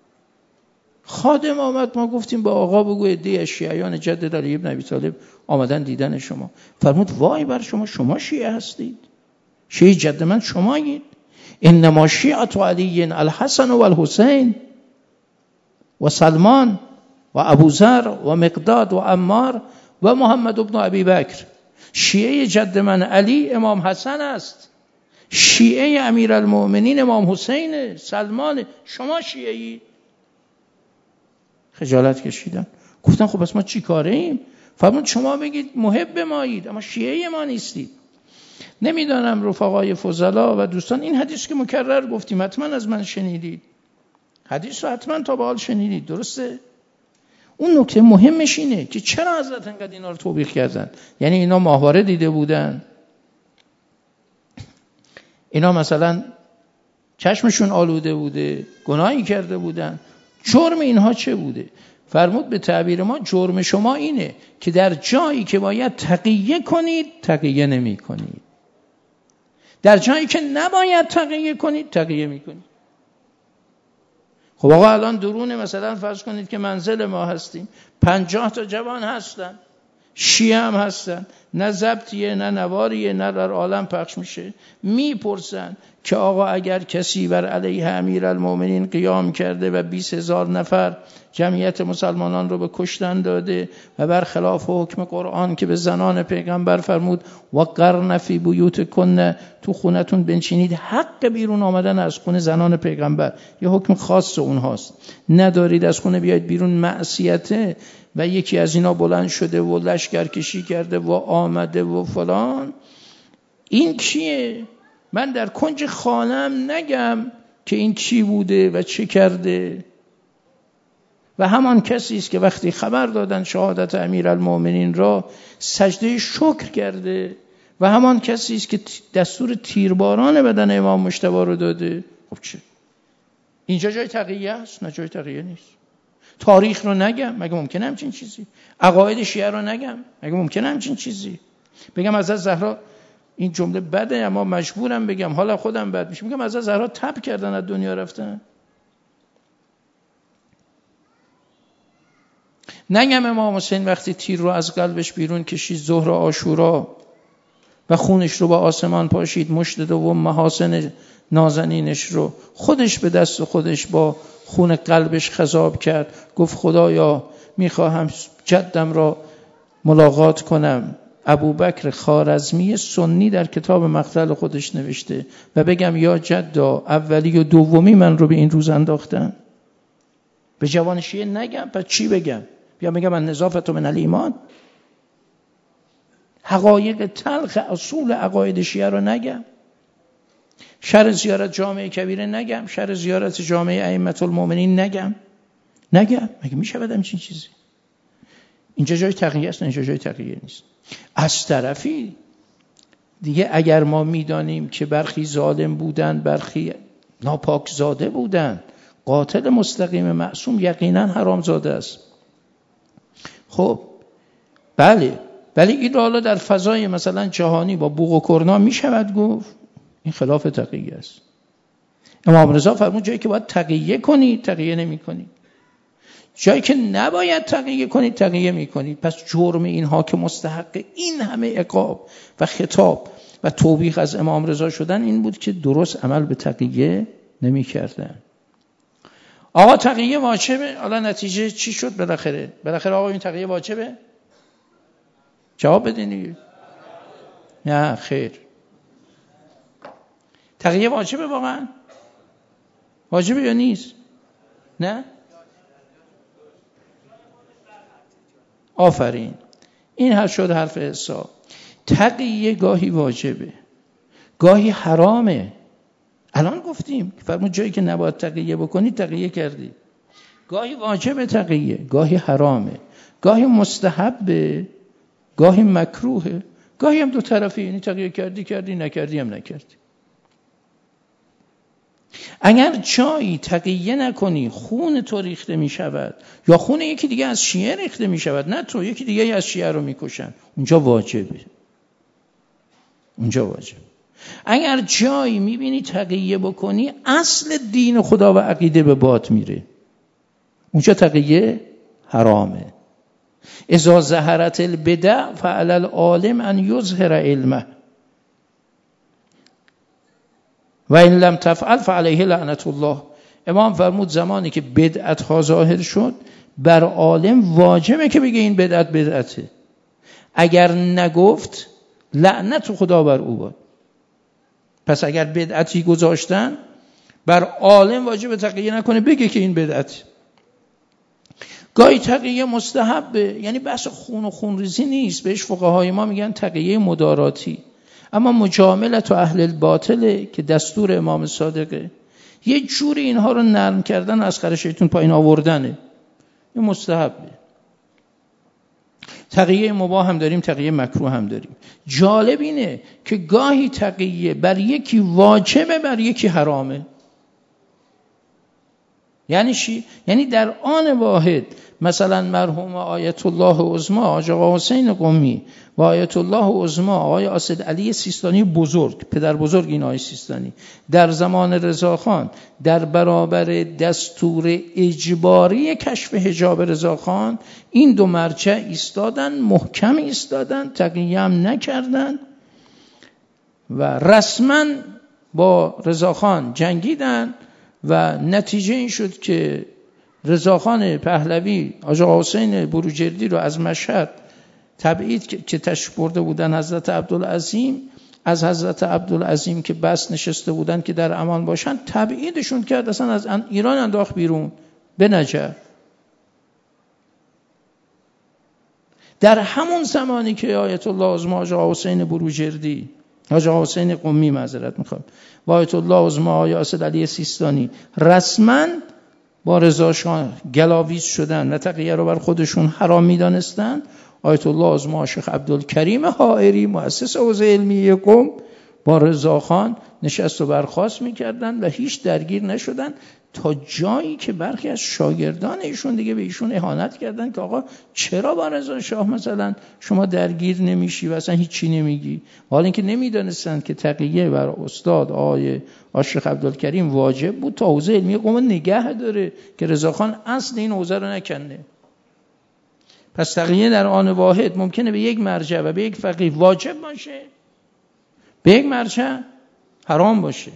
خادم آمد ما گفتیم با آقا بگو عده شیعیان جد علی ابن ابی طالب آمدن دیدن شما. فرمود وای بر شما، شما شیعه هستید، شیعه جد من شمایید. انما شیعة علی الحسن و الحسین و سلمان و ابوذر و مقداد و عمار و محمد ابن ابی بکر. شیعه جد من علی امام حسن است، شیعه امیرالمؤمنین امام حسین سلمان، شما شیعه‌ای. خجالت کشیدن، گفتن خب بس ما چی کاره ایم؟ فرمود شما بگید محب مایید اما شیعه ما نیستید. نمیدانم رفقای فضلا و دوستان این حدیث که مکرر گفتیم حتما از من شنیدید، حدیث رو حتما تا به حال شنیدید، درسته؟ اون نکته مهمش اینه که چرا حضرت انقدر اینا رو توبیخ کردن. یعنی اینا ماهواره دیده بودن، اینا مثلا چشمشون آلوده بوده، گناهی کرده بودن، جرم اینها چه بوده؟ فرمود به تعبیر ما جرم شما اینه که در جایی که باید تقیه کنید تقیه نمی کنید، در جایی که نباید تقیه کنید تقیه می کنید. خب آقا الان درون مثلا فرض کنید که منزل ما هستیم، پنجاه تا جوان هستن، شیعه هم هستن، نه ضبطیه نه نواریه نه در عالم پخش میشه، میپرسن که آقا اگر کسی بر علیه امیرالمؤمنین قیام کرده و بیست هزار نفر جمعیت مسلمانان رو به کشتن داده و برخلاف حکم قرآن که به زنان پیغمبر فرمود و قرن فی بیوتکن، تو خونتون بنشینید، حق بیرون آمدن از خونه زنان پیغمبر یه حکم خاص اونهاست، ندارید از خونه بیاید بیرون، معصیته. و یکی از اینا بلند شده و لشکر کشی کرده و آمده و فلان، این کیه؟ من در کنج خانم نگم که این کی بوده و چه کرده. و همان کسی است که وقتی خبر دادن شهادت امیرالمؤمنین را سجده شکر کرده و همان کسی است که دستور تیرباران بدن امام مجتبی رو داده. خب چه؟ اینجا جای تقیه است؟ نه جای تقیه نیست. تاریخ رو نگم، مگه ممکنه همچین چیزی؟ عقاید شیعه رو نگم، مگه ممکنه همچین چیزی؟ بگم حضرت زهرا، این جمله بده اما مجبورم بگم، حالا خودم بد میشه، میگم حضرت زهرا تب کردن از دنیا رفتن. نگم امام حسین وقتی تیر رو از قلبش بیرون کشید ظهر عاشورا و خونش رو با آسمان پاشید، مشت دوم محاسن نازنینش رو خودش به دست خودش با خون قلبش خضاب کرد، گفت خدایا میخواهم جدم را ملاقات کنم. ابوبکر خوارزمی سنی در کتاب مقتل خودش نوشته و بگم یا جدا اولی و دومی من رو به این روز انداختن. به جوان شیعه نگم، پس چی بگم؟ بیا بگم من نظافت من الایمان؟ حقایق تلخ اصول عقاید شیعه رو نگم؟ شر زیارت جامعه کبیره نگم؟ شر زیارت جامعه ائمه المؤمنین نگم؟ نگم؟ مگه میشه بدم چین چیزی؟ اینجا جای تقیه است، اینجا جای تقیه نیست. از طرفی دیگه اگر ما میدانیم که برخی ظالم بودن، برخی ناپاک زاده بودن، قاتل مستقیم معصوم یقینا حرام زاده است. خب بله، ولی این رو حالا در فضای مثلا جهانی با بوق و کرنا میشود گفت؟ این خلاف تقیه است. امام رضا فرمود جایی که باید تقیه کنید تقیه نمی کنید، جایی که نباید تقیه کنید تقیه می کنید. پس جرم اینها که مستحق این همه عقاب و خطاب و توبیخ از امام رضا شدن این بود که درست عمل به تقیه نمی کردن. آقا تقیه واجبه، حالا نتیجه چی شد بالاخره؟ بالاخره آقا این تقیه واجبه؟ جواب بدین دیگه. نه خیر. تقیه واجبه واقعا؟ واجبه یا نیست؟ نه؟ آفرین، این حرف شد حرف حساب. تقیه گاهی واجبه گاهی حرامه. الان گفتیم فرمود جایی که نباید تقیه بکنی تقیه کردی. گاهی واجبه تقیه، گاهی حرامه، گاهی مستحبه، گاهی مکروهه، گاهی هم دو طرفی، یعنی تقیه کردی کردی نکردی هم نکردی. اگر جایی تقیه نکنی خون تو ریخته می شود یا خون یکی دیگه از شیعه ریخته می شود، نه تو، یکی دیگه از شیعه رو می کشن، اونجا واجبه، اونجا واجب. اگر جایی می بینی تقیه بکنی اصل دین خدا و عقیده به باد میره، اونجا تقیه حرامه. اذا ظهرت البدع فعلی العالم ان یظهر علمه و این لم تفعل فعلیه لعنت الله. امام فرمود زمانی که بدعت ها ظاهر شد بر عالم واجبه که بگه این بدعت بدعته، اگر نگفت لعنت خدا بر او باد. پس اگر بدعتی گذاشتن بر عالم واجب تقیه نکنه، بگه که این بدعت. گاهی تقیه مستحبه، یعنی بحث خون و خونریزی نیست، بهش فقهای ما میگن تقیه مداراتی. اما مجاملت و اهل الباطله که دستور امام صادقه، یه جوری اینها رو نرم کردن، از خر شیطون پایین آوردنه، این مستحبه. تقیه مباح هم داریم، تقیه مکروه هم داریم. جالب اینه که گاهی تقیه بر یکی واجبه بر یکی حرامه. یعنی چی؟ یعنی در آن واحد مثلا مرحوم آیت الله عظما حاج آقا حسین قمی و آیت الله عظما آقای اسد علی سیستانی بزرگ، پدر بزرگ این آقای سیستانی، در زمان رضاخان در برابر دستور اجباری کشف حجاب رضاخان این دو مرجع ایستادن، محکم ایستادن، تقیه هم نکردن و رسما با رضاخان جنگیدن و نتیجه این شد که رضاخان پهلوی حاج آقا حسین بروجردی رو از مشهد تبعید که تشریف برده بودن حضرت عبدالعظیم، از حضرت عبدالعظیم که بس نشسته بودن که در امان باشن، تبعیدشون کرد، اصلا از ایران انداخت بیرون به نجف. در همون زمانی که آیت الله عظما حاج آقا حسین بروجردی حاج آقا حسین قمی معذرت میخوام و آیت الله عظما آقای اسد علی سیستانی رسما با رضا شاه گلاویز شدن و تقیه رو بر خودشون حرام میدانستن، آیت الله عظما شیخ عبدالکریم حائری مؤسس حوزه علمی قم با رضا خان نشست و برخاست میکردن و هیچ درگیر نشدن، تا جایی که برخی از شاگردان ایشون دیگه به ایشون اهانت کردن که آقا چرا با رضا شاه مثلا شما درگیر نمیشی و اصلا هیچی نمیگی، حالا اینکه نمیدانستند که تقیه بر استاد آقای شیخ عبدالکریم واجب بود تا حوزه علمی قم نگه داره که رضا خان اصل این حوزه رو نکنه. پس تقیه در آن واحد ممکنه به یک مرجع و به یک فقیه واجب باشه، به یک مرجع حرام باشه،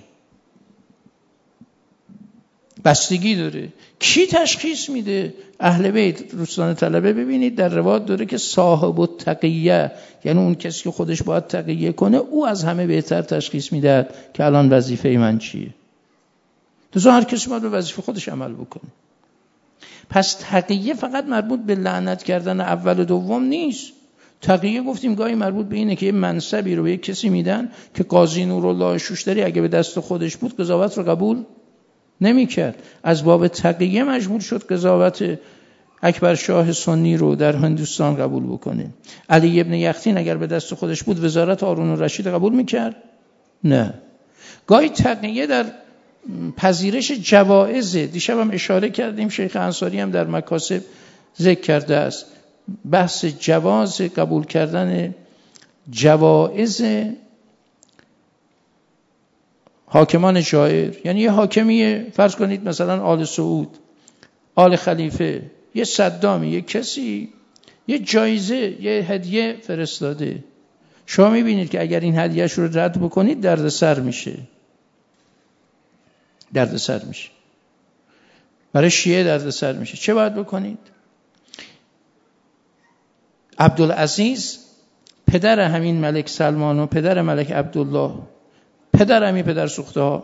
بستگی داره. کی تشخیص میده؟ اهل بیت. روستان طلبه ببینید در روایت داره که صاحب التقیه، یعنی اون کسی که خودش باید تقیه کنه، او از همه بهتر تشخیص میده که الان وظیفه من چیه. تو هر کسی باید به وظیفه خودش عمل بکنه. پس تقیه فقط مربوط به لعنت کردن اول و دوم نیست. تقیه گفتیم گاهی مربوط به اینه که یه منصبی رو به یک کسی میدن که قاضی نورالله شوشتری اگه به دست خودش بود قضاوت رو قبول نمی کرد، از باب تقیه مجبور شد قضاوت اکبر شاه سنی رو در هندوستان قبول بکنه. علی ابن یختین اگر به دست خودش بود وزارت هارون الرشید قبول میکرد؟ نه. گاهی تقیه در پذیرش جوائزه. دیشب هم اشاره کردیم، شیخ انصاری هم در مکاسب ذکر کرده است، بحث جواز قبول کردن جوائز حاکمان جائر. یعنی یه حاکمی فرض کنید مثلا آل سعود، آل خلیفه، یه صدامی، یه کسی یه جایزه، یه هدیه فرستاده، شما میبینید که اگر این هدیهش رو رد بکنید دردسر میشه، دردسر میشه، برای شیعه دردسر میشه. چه باید بکنید؟ عبدالعزیز پدر همین ملک سلمان و پدر ملک عبدالله، پدر همین پدر سوخته ها،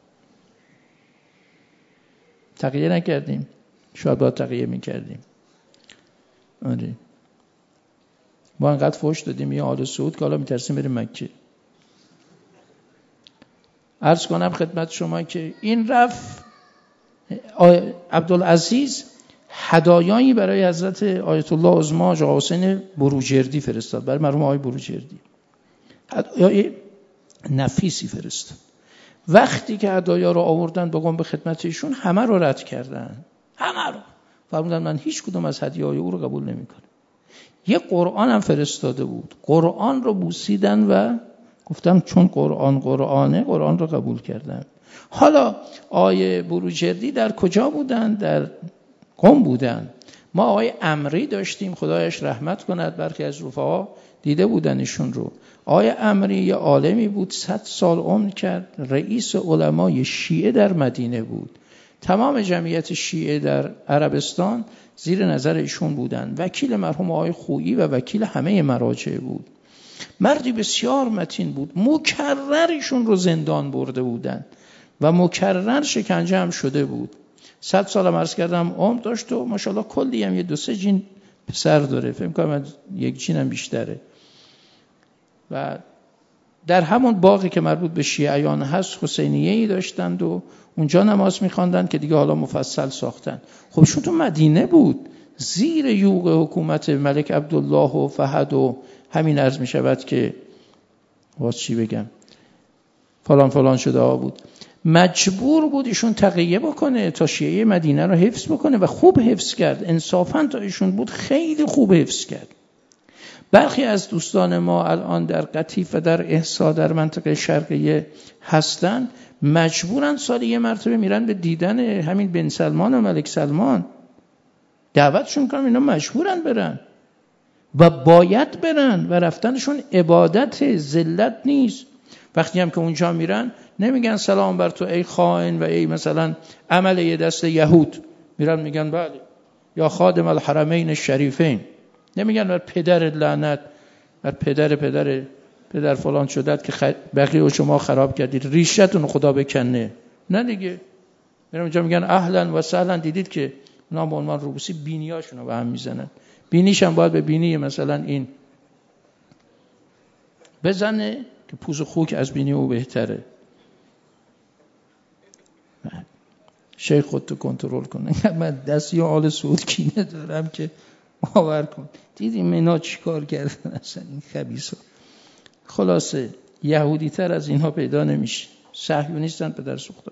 تقیه نکردیم، شاید باید تقیه میکردیم. آره ما انقدر فوش دادیم یه آل سعود که حالا میترسیم بریم مکه. عرض کنم خدمت شما که این رفت عبدالعزیز هدایایی برای حضرت آیت الله عظمی آقا حسین بروجردی فرستاد، برای مرحوم آقای بروجردی هدایای نفیسی فرستاد. وقتی که هدایا رو آوردن بگم به خدمت ایشون، همه رو رد کردن، همه رو فرمودن من هیچ کدوم از هدیه‌های او رو قبول نمی‌کنم. یه قرآن هم فرستاده بود، قرآن رو بوسیدن و گفتم چون قرآن قرآنه، قرآن رو قبول کردن. حالا آیه بروجردی در کجا بودن؟ در قم بودن. ما آقای امری داشتیم، خدایش رحمت کند، برخی از رفقا دیده بودن ایشون رو. آقای امری یه عالمی بود، صد سال عمر کرد، رئیس علمای شیعه در مدینه بود. تمام جمعیت شیعه در عربستان زیر نظر ایشون بودن. وکیل مرحوم آقای خویی و وکیل همه مراجع بود. مردی بسیار متین بود. مکرر ایشون رو زندان برده بودن و مکرر شکنجه هم شده بود. صد سال هم عرض کردم عمر داشت و ماشاءالله کلی هم یه دو سه جین پسر داره، فکر کنم یک جین هم بیشتره. و در همون باقی که مربوط به شیعیان هست حسینیه‌ای داشتند و اونجا نماز می‌خواندن که دیگه حالا مفصل ساختن. خب ایشون تو مدینه بود، زیر یوغ حکومت ملک عبدالله و فهد و همین عرض می‌شود که واس چی بگم فلان فلان شده ها بود. مجبور بود ایشون تقیه بکنه تا شیعه مدینه رو حفظ بکنه و خوب حفظ کرد. انصافاً تا ایشون بود خیلی خوب حفظ کرد. برخی از دوستان ما الان در قطیف و در احسا در منطقه شرقیه هستن، مجبورن سالی یه مرتبه میرن به دیدن همین بن سلمان و ملک سلمان، دعوتشون کنم، اینا مجبورن برن و باید برن و رفتنشون عبادت، ذلت نیست. وقتی هم که اونجا میرن نمیگن سلام بر تو ای خائن و ای مثلا عمل یه دست یهود، میرن میگن بله یا خادم الحرمین الشریفین، نمیگن بر پدر لعنت، بر پدر پدر پدر فلان شدت که بقیه و شما خراب کردید، ریشتون خدا بکنه. نه دیگه، میرن اونجا میگن اهلا و سهلا. دیدید که اونا به عنوان روسی بینیاشون رو به هم میزنن، بینیش هم باید به بینی مثلا این بزنه که پوز خوک از بینی او بهتره. شیخ خودتو کنترل کنه. من دستی آل سعود کینه دارم که باور کن. دیدیم اینا چی کار کردن اصلا این خبیثا. خلاصه یهودی تر از اینها پیدا نمیشه، صهیونیستن پدر سوخته.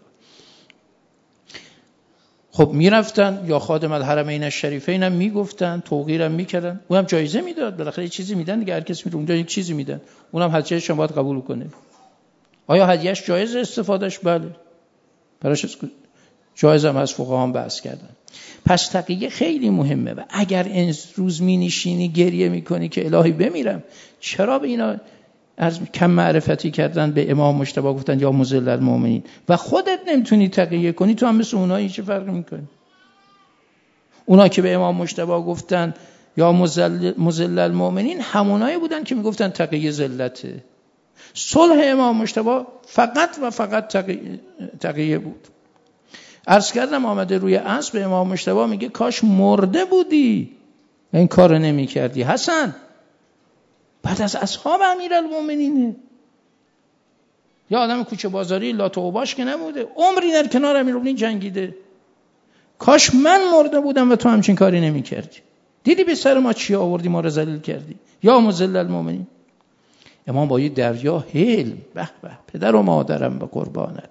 خب میرفتن یا خادم الحرمین الشریفین هم میگفتن، توقیرم میکردن، اونم جایزه میداد، بالاخره چیزی میدن دیگه، هر کسی میره اونجا یک چیزی میدن، اونم هدیه‌اش هم باید قبول کنه. آیا هدیه‌اش جایزه استفادهش؟ بله، براش جایز هم از فقها هم بحث کردن. پس تقیه خیلی مهمه. و اگر این روز می نشینی گریه میکنی که الهی بمیرم، چرا به اینا از کم معرفتی کردن به امام مجتبی گفتن یا مذل المؤمنین و خودت نمیتونی تقیه کنی، تو هم مثل اونایی چه فرق میکنی؟ اونا که به امام مجتبی گفتن یا مذل المؤمنین همونایی بودن که میگفتن تقیه ذلته. صلح امام مجتبی فقط و فقط تقیه, تقیه بود. عرض کردم آمده روی اسب به امام مجتبی میگه کاش مرده بودی این کار نمی کردی حسن. بعد از اصحاب امیرالمومنینه، یا آدم کوچه بازاری لات و اوباش که نموده، عمری در کنار امیرالمومنین جنگیده. کاش من مرده بودم و تو همچین کاری نمی کردی. دیدی به سر ما چی آوردی، ما رو ذلیل کردی یا مذل المؤمنین. امام با یه دریا حلم، به به پدر و مادرم به قربانت.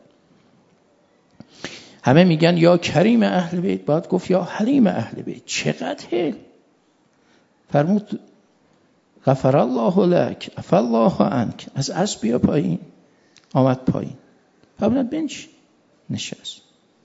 همه میگن یا کریم اهل بیت، باید گفت یا حلیم اهل بیت. چقدر حلم. فرمود غفر الله لک عفا الله عنک. از اسب بیا پایین، آمد پایین. فرمودن بنش، نشست.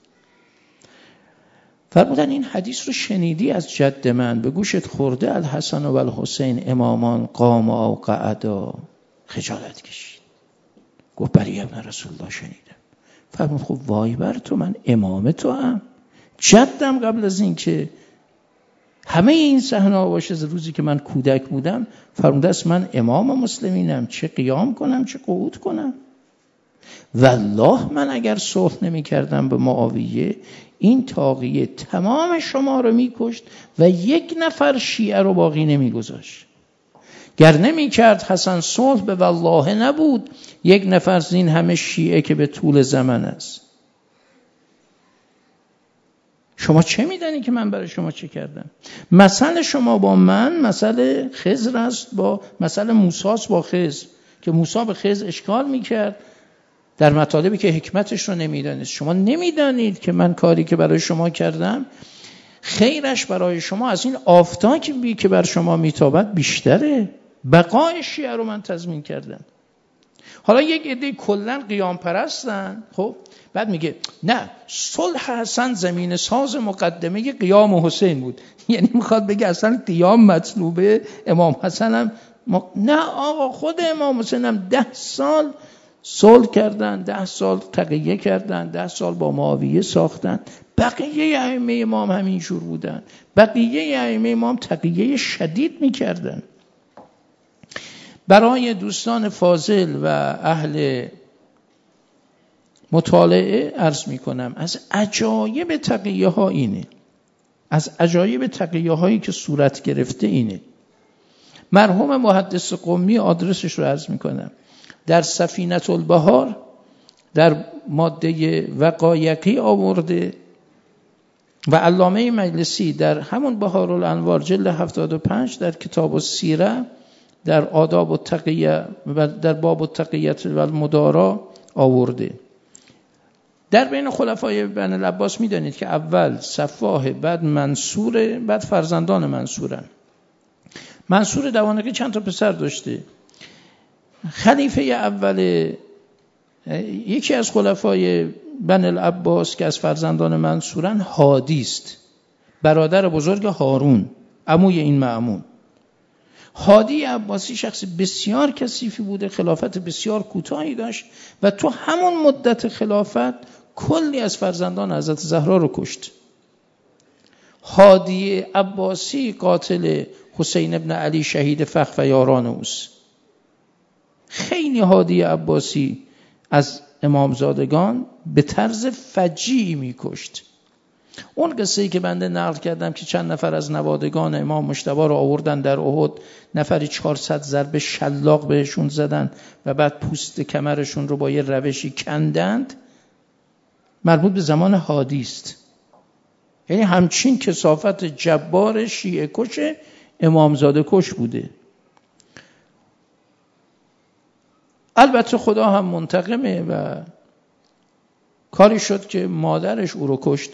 فرمودن این حدیث رو شنیدی از جد من، به گوشت خورده الحسن و الحسین امامان قاما و قعدا. خجالت کشید، گفت برای ابن رسول الله شنیدم. فرمود خب وای بر تو، من امام تو هم، جدم قبل از این که همه این صحنه باشه از روزی که من کودک بودم، فرموده است من امام مسلمینم، چه قیام کنم چه قعود کنم. والله من اگر صلح نمی کردم به معاویه، این طاغیه تمام شما رو می کشت و یک نفر شیعه رو باقی نمی گذاشت. گر نمی کرد حسن صلح، به والله نبود یک نفر زین همه شیعه که به طول زمان است. شما چه میدانی که من برای شما چه کردم؟ مثل شما با من مثل خضر است با مثل موسی با خضر، که موسی به خضر اشکال میکرد در مطالبی که حکمتش رو نمیدانست. شما نمیدانید که من کاری که برای شما کردم خیرش برای شما از این آفتابی که بر شما میتابد بیشتره. بقای شیعه رو من تضمین کردم. حالا یک عده کلا قیام پرستن، خب بعد میگه نه صلح حسن زمین ساز مقدمه قیام حسین بود. یعنی میخواد بگه اصلا قیام مطلوبه، امام حسن هم م... نه آقا، خود امام حسین هم ده سال صلح کردن، ده سال تقیه کردن، ده سال با معاویه ساختن. بقیه ائمه امام همینجور بودن. بقیه ائمه امام تقیه شدید میکردن. برای دوستان فاضل و اهل مطالعه عرض می کنم از عجایب تقیه ها اینه، از عجایب تقیه هایی که صورت گرفته اینه. مرحوم محدث قمی آدرسش رو عرض می کنم، در سفینة البحار در ماده وقایقی آورده و علامه مجلسی در همون بحار الانوار جلد هفتاد و پنج در کتاب السیره در آداب التقیه و در باب التقیه و المدارا آورده. در بین خلفای بنی العباس میدانید که اول صفاح، بعد منصور، بعد فرزندان منصورن. منصور دوانقی چند تا پسر داشته. خلیفه اول یکی از خلفای بنی العباس که از فرزندان منصورن هادی است، برادر بزرگ هارون، عموی این مأمون. هادی عباسی شخص بسیار کثیفی بوده، خلافت بسیار کوتاهی داشت و تو همون مدت خلافت کلی از فرزندان حضرت زهرا رو کشت. هادی عباسی قاتل حسین ابن علی شهید فخ و یاران اوست. خیلی هادی عباسی از امامزادگان به طرز فجیعی میکشت. اون قصه‌ای که بنده نقل کردم که چند نفر از نوادگان امام مجتبی رو آوردن در احد، نفری چهارصد ضربه شلاق بهشون زدن و بعد پوست کمرشون رو با یه روشی کندند، مربوط به زمان هادی است. یعنی همچین کثافت جبار شیعه کش امامزاده کش بوده. البته خدا هم منتقمه و کاری شد که مادرش او رو کشت.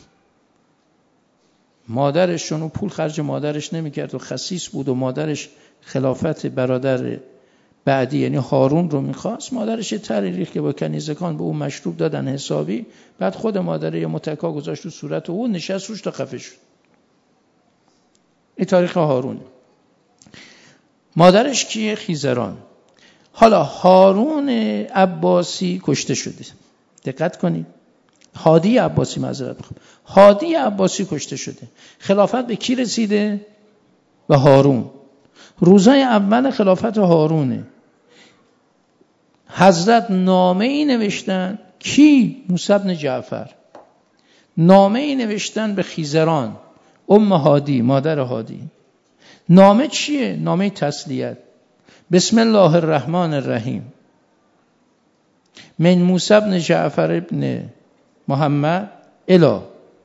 مادرش چون پول خرج مادرش نمی‌کرد و خسیس بود و مادرش خلافت برادر بعدی یعنی هارون رو می‌خواست، مادرش یه طرحی که با کنیزکان به اون مشروب دادن حسابی، بعد خود مادر یه متکا گذاشت رو صورت او، نشست روش تا خفه شد. این تاریخ هارون. مادرش کیه؟ خیزران. حالا هارون عباسی کشته شده. دقت کنید. هادی عباسی معذرت میخوام. هادی عباسی کشته شده. خلافت به کی رسیده؟ به هارون. روزای اول خلافت هارونه. حضرت نامه ای نوشتن. کی؟ موسی بن جعفر. نامه ای نوشتن به خیزران، ام هادی، مادر هادی. نامه چیه؟ نامه تسلیت. بسم الله الرحمن الرحیم. من موسی بن جعفر ابن محمد الی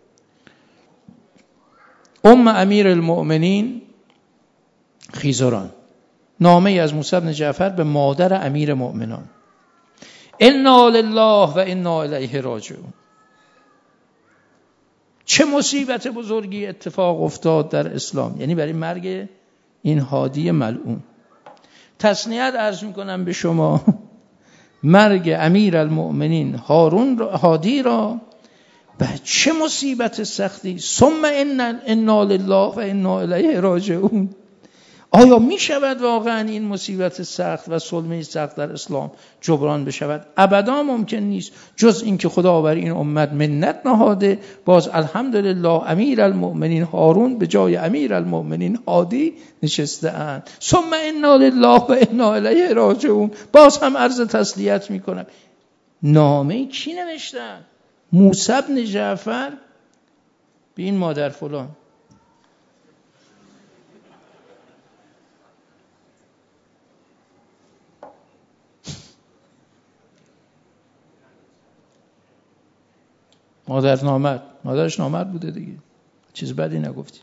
ام امیر المؤمنین خیزران. نامه از موسی بن جعفر به مادر امیر مؤمنان. انا لله و انا الیه راجعون. چه مصیبت بزرگی اتفاق افتاد در اسلام، یعنی برای مرگ این هادی ملعون. تسلیت عرض میکنم به شما، مرگ امیر المؤمنین هارون را، هادی را، و چه مصیبت سختی. ثم ان انا لله و انا الیه راجعون. آیا می شود واقعا این مصیبت سخت و صدمه سخت در اسلام جبران بشود؟ ابدا ممکن نیست، جز اینکه خدا بر این امت منت نهاده. باز الحمدلله امیر المؤمنین هارون به جای امیر المؤمنین هادی نشسته اند. ثم انا لله و انا الیه راجعون. باز هم عرض تسلیت می کنم. نامه کی نوشتن؟ موسی بن جعفر به این مادر فلان. مادر نامرد، مادرش نامرد بوده دیگه، چیز بدی نگفتی.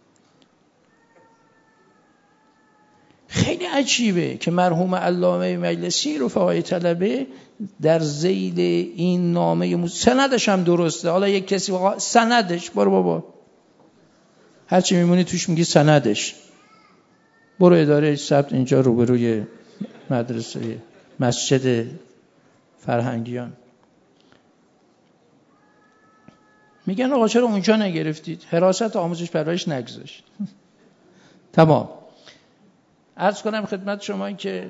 خیلی عجیبه که مرحوم علامه مجلسی رفقای طلبه در ذیل این نامه موز... سندش هم درسته. حالا یک کسی واقعا سندش، برو بابا هرچی میمونی توش میگی سندش، برو اداره ثبت اینجا روبروی مدرسه مسجد فرهنگیان. میگن آقا چرا اونجا نگرفتید؟ حراست آموزش پرورش نگذاشت. تمام. عرض کنم خدمت شما که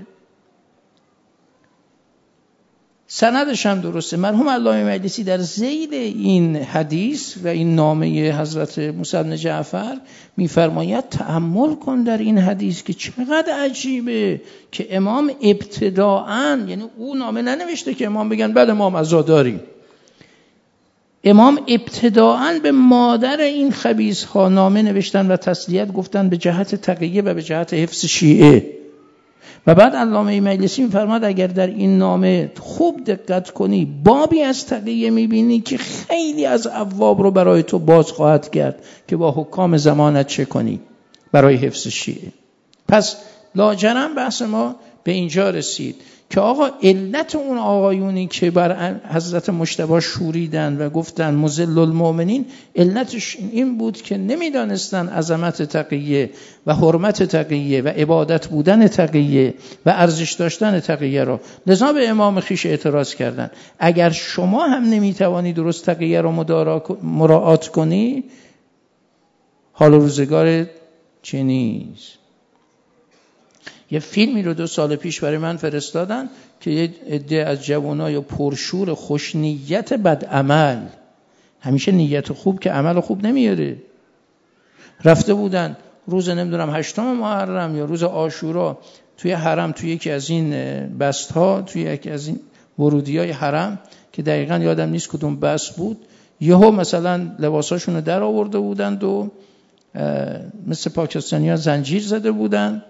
سندش هم درسته. مرحوم علامه مجلسی در ذیل این حدیث و این نامه حضرت موسی بن جعفر میفرماید تأمل کن در این حدیث که چقدر عجیبه که امام ابتداءً، یعنی او نامه ننوشته که امام بگن بله ما هم عزاداریم، امام ابتداءً به مادر این خبیث ها نامه نوشتن و تسلیت گفتن به جهت تقیه و به جهت حفظ شیعه. و بعد علامه مجلسی می‌فرماد اگر در این نامه خوب دقت کنی بابی از تقیه می‌بینی که خیلی از ابواب رو برای تو باز خواهد کرد که با حکام زمانت چه کنی برای حفظ شیعه. پس لاجرم بحث ما به اینجا رسید که آقا علت اون آقایونی که بر حضرت مجتبی شوریدن و گفتن مذل المؤمنین، علتش این بود که نمیدانستن عظمت تقیه و حرمت تقیه و عبادت بودن تقیه و ارزش داشتن تقیه را، لذا به امام خیش اعتراض کردن. اگر شما هم نمیتوانی درست تقیه را مراعات کنی، حال روزگار چه نیست. یه فیلمی رو دو سال پیش برای من فرستادن که یه عده از جوانای پرشور خوشنیت بدعمل، همیشه نیت خوب که عمل خوب نمیاره، رفته بودن روز نمیدونم هشتم محرم یا روز عاشورا توی حرم، توی یکی از این بست ها، توی یکی از این ورودی های حرم که دقیقاً یادم نیست کدوم بست بود، یهو مثلا لباساشون رو در آورده بودند و مثل پاکستانی ها زنجیر زده بودن.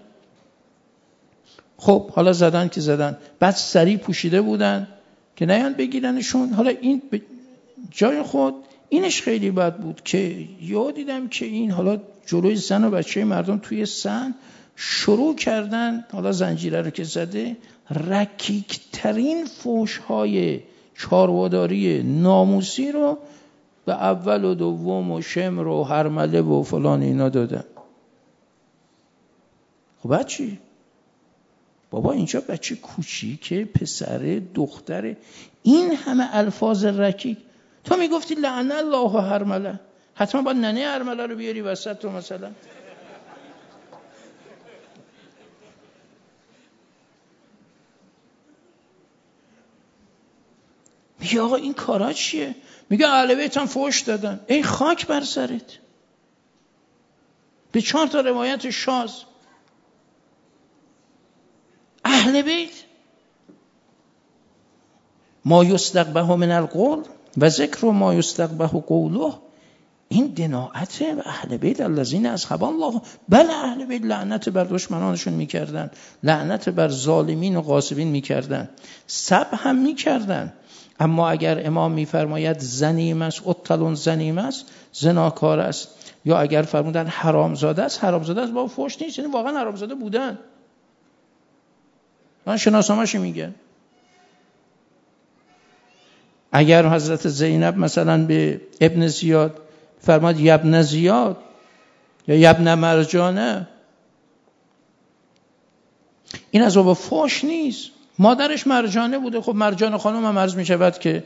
خب حالا زدن که زدن، بعد سری پوشیده بودن که نیان بگیرنشون. حالا این جای خود اینش خیلی بد بود که یاد دیدم که این حالا جلوی زن و بچه مردم توی سن شروع کردن، حالا زنجیره رو که زده، رکیکترین فحش‌های چارواداری ناموسی رو به اول و دوم و شمر و هرمله و فلان اینا دادن. خب بعد چی؟ بابا اینجا بچه کوچیکه، پسره، دختره، این همه الفاظ رکیک. تو میگفتی لعن الله هرمله، حتما باید ننه هرمله رو بیاری وسط تو مثلا. میگه آقا این کارا چیه؟ میگه اهل بیت هم فحش دادن. ای خاک بر سرت. به چهار تا روایت شاذ اهل بیت ما یستقبح من القول و ذکر ما یستقبح قوله، این دناعته و اهل بیت الذین اصحاب الله. بله اهل بیت لعنت بر دشمنانشون میکردن، لعنت بر ظالمین و غاصبین میکردن، سب هم میکردن. اما اگر امام میفرماید زنیم است، اتلون زنیم است، زناکار است، یا اگر فرمودن حرامزاده است، حرامزاده است با فحش نیست، یعنی واقعا حرامزاده بودن. من شناسنامه‌اش میگن. اگر حضرت زینب مثلا به ابن زیاد فرماد یبن زیاد یا یبن مرجانه، این از باب فحش نیست. مادرش مرجانه بوده. خب مرجان خانم هم عرض میشود که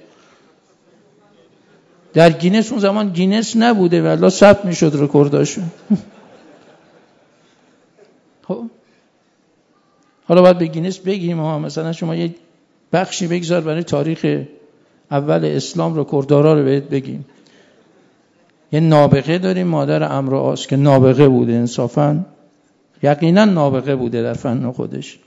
در گینس اون زمان گینس نبوده و الله ثبت میشد رکورداشون. خب حالا باید به گینس بگیم ها، مثلا شما یه بخشی بگذار برای تاریخ اول اسلام رکورددارا رو بهت بگیم. یه نابغه داریم مادر عمرو عاص که نابغه بوده، انصافا یقینا نابغه بوده در فن خودش.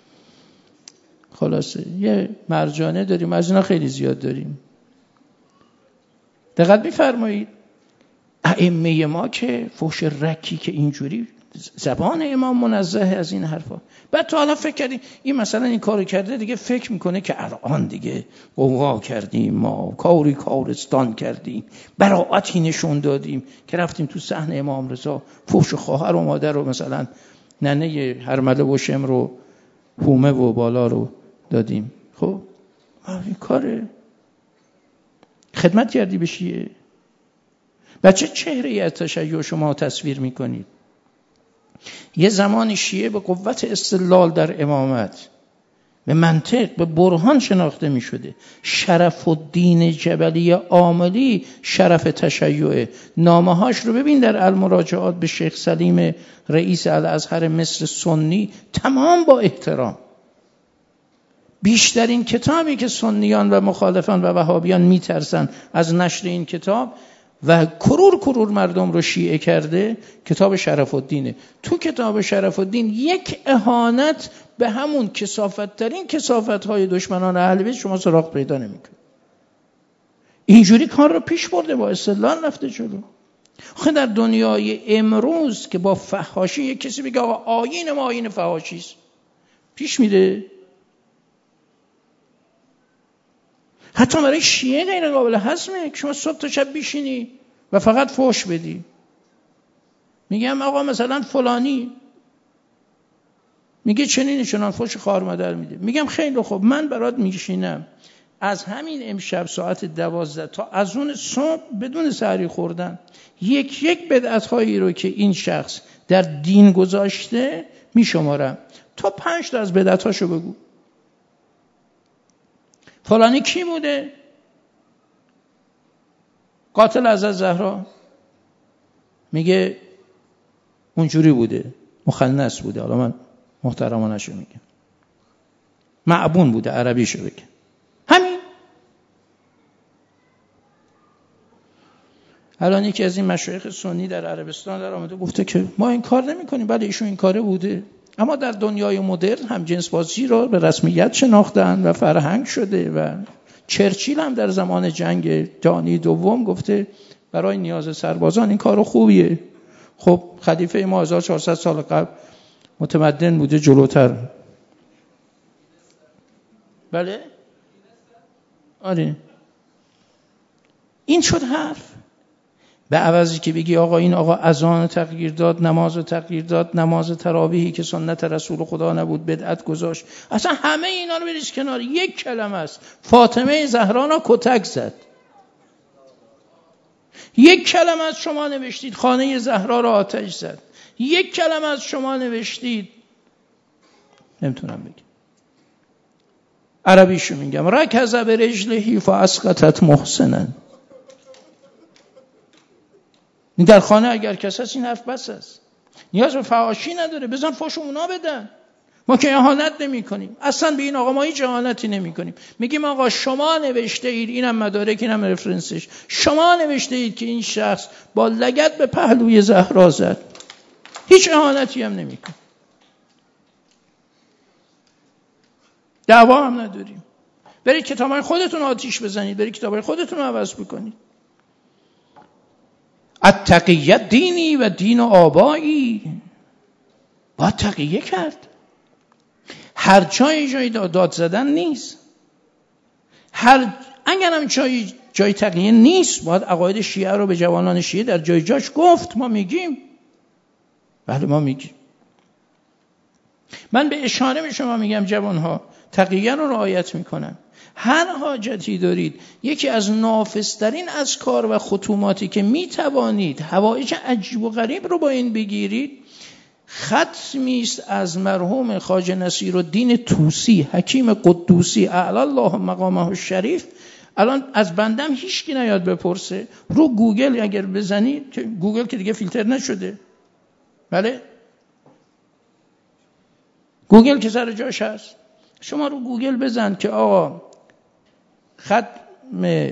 خلاصه یه مرجانه داریم، از اینا خیلی زیاد داریم. دقت می‌فرمایید ائمه ما که فحش رکی که اینجوری زبان امام منزه از این حرفا. بعد تو حالا فکر کردی این مثلا این کارو کرده دیگه، فکر میکنه که الان دیگه قوا کردیم، ما کاری کارستان کردیم، براعتی نشون دادیم که رفتیم تو صحن امام رضا فحش خواهر و مادر رو مثلا ننه هرمله و شم رو هومه و بالا رو دادیم. خب این کاره خدمت کردی به شیعه. بچه چهره ای از تشیع شما تصویر میکنید؟ یه زمان شیعه به قوت استدلال در امامت، به منطق، به برهان شناخته می شده. شرف الدین جبلی عاملی شرف تشیعه. نامه هاش رو ببین در المراجعات به شیخ سلیم رئیس الازهر مصر سنی، تمام با احترام. بیشترین کتابی که سنیان و مخالفان و وهابیان می ترسن از نشر این کتاب و کرور کرور مردم رو شیعه کرده، کتاب شرف الدینه. تو کتاب شرف الدین یک اهانت به همون کثافت ترین کثافت های دشمنان اهل بیت شما سراغ پیدا نمیکنید. اینجوری کار رو پیش برده، با استدلال رفته جلو. آخه در دنیای امروز که با فحاشی یک کسی بگه آقا آیین ما آیین فحاشی است، پیش میره؟ حتی برای شیعه غیر قابل هضمه که شما صبح تا شب بشینی و فقط فحش بدی. میگم آقا مثلا فلانی میگه چنین چنان، فحش خواهر مادر میده. میگم خیلی خوب، من برات میشینم از همین امشب ساعت دوازده تا از اون صبح بدون سحری خوردن یک یک بدعت‌هایی رو که این شخص در دین گذاشته میشمارم، تا پنج تا از بدعت‌هاشو بگو. فلانی کی بوده؟ قاتل حضرت زهرا. میگه اونجوری بوده، مخنث بوده، حالا من محترمانشو میگم، معبون بوده، عربیشو بگم. همین. الان یکی از این مشایخ سنی در عربستان در آمده گفته که ما این کار نمی کنیم. بله ایشون این کاره بوده، اما در دنیای مدرن هم جنس بازی رو به رسمیت شناختن و فرهنگ شده و چرچیل هم در زمان جنگ جهانی دوم گفته برای نیاز سربازان این کارو خوبیه. خب خلیفه ما هزار و چهارصد سال قبل متمدن بوده، جلوتر. بله؟ آره. این شد حرف. به عوضی که بگی آقا این آقا اذان تغییر داد، نماز تغییر داد، نماز تراویحی که سنت رسول خدا نبود بدعت گذاشت، اصلا همه اینا رو بریز کنار. یک کلمه است، فاطمه زهرا را کتک زد. یک کلمه از شما نوشتید خانه زهرا را آتش زد. یک کلمه از شما نوشتید، نمیتونم بگم، عربیشو میگم، رکض برجله فاسقطت محسنا. این در خانه اگر کس هست این حرف بس است، نیاز به فحاشی نداره. بزن فحش اونا بدن. ما که اهانت نمی کنیم، اصلا به این آقا ما هیچ اهانتی نمی کنیم. میگیم آقا شما نوشته اید، اینم مدارک، اینم رفرنسش، شما نوشته اید که این شخص با لگد به پهلوی زهرا زد، هیچ اهانتی هم نمی کنیم، دعوا هم نداریم. برید کتابای خودتون آتیش بزنید، برید کتابای خودتون عوض بکنید. التقیت دینی و دین و آبایی، باید تقیه کرد. هر جای جای داد زدن نیست. هر اگرم جای جای تقیه نیست، باید عقاید شیعه رو به جوانان شیعه در جای جاش گفت. ما میگیم، بله ما میگیم. من به اشاره به شما میگم جوانها تقیه رو رعایت میکنن. هر حاجتی دارید، یکی از نافذترین اذکار و ختوماتی که میتوانید حوائج عجیب و غریب رو با این بگیرید، ختمی است از مرحوم خواجه نصیرالدین طوسی، حکیم قدوسی اعلی الله مقامه الشریف. الان از بندم هیچ کی نیاد بپرسه، رو گوگل اگر بزنید، که گوگل که دیگه فیلتر نشده، بله گوگل که سر جاش هست، شما رو گوگل بزن که آقا ختم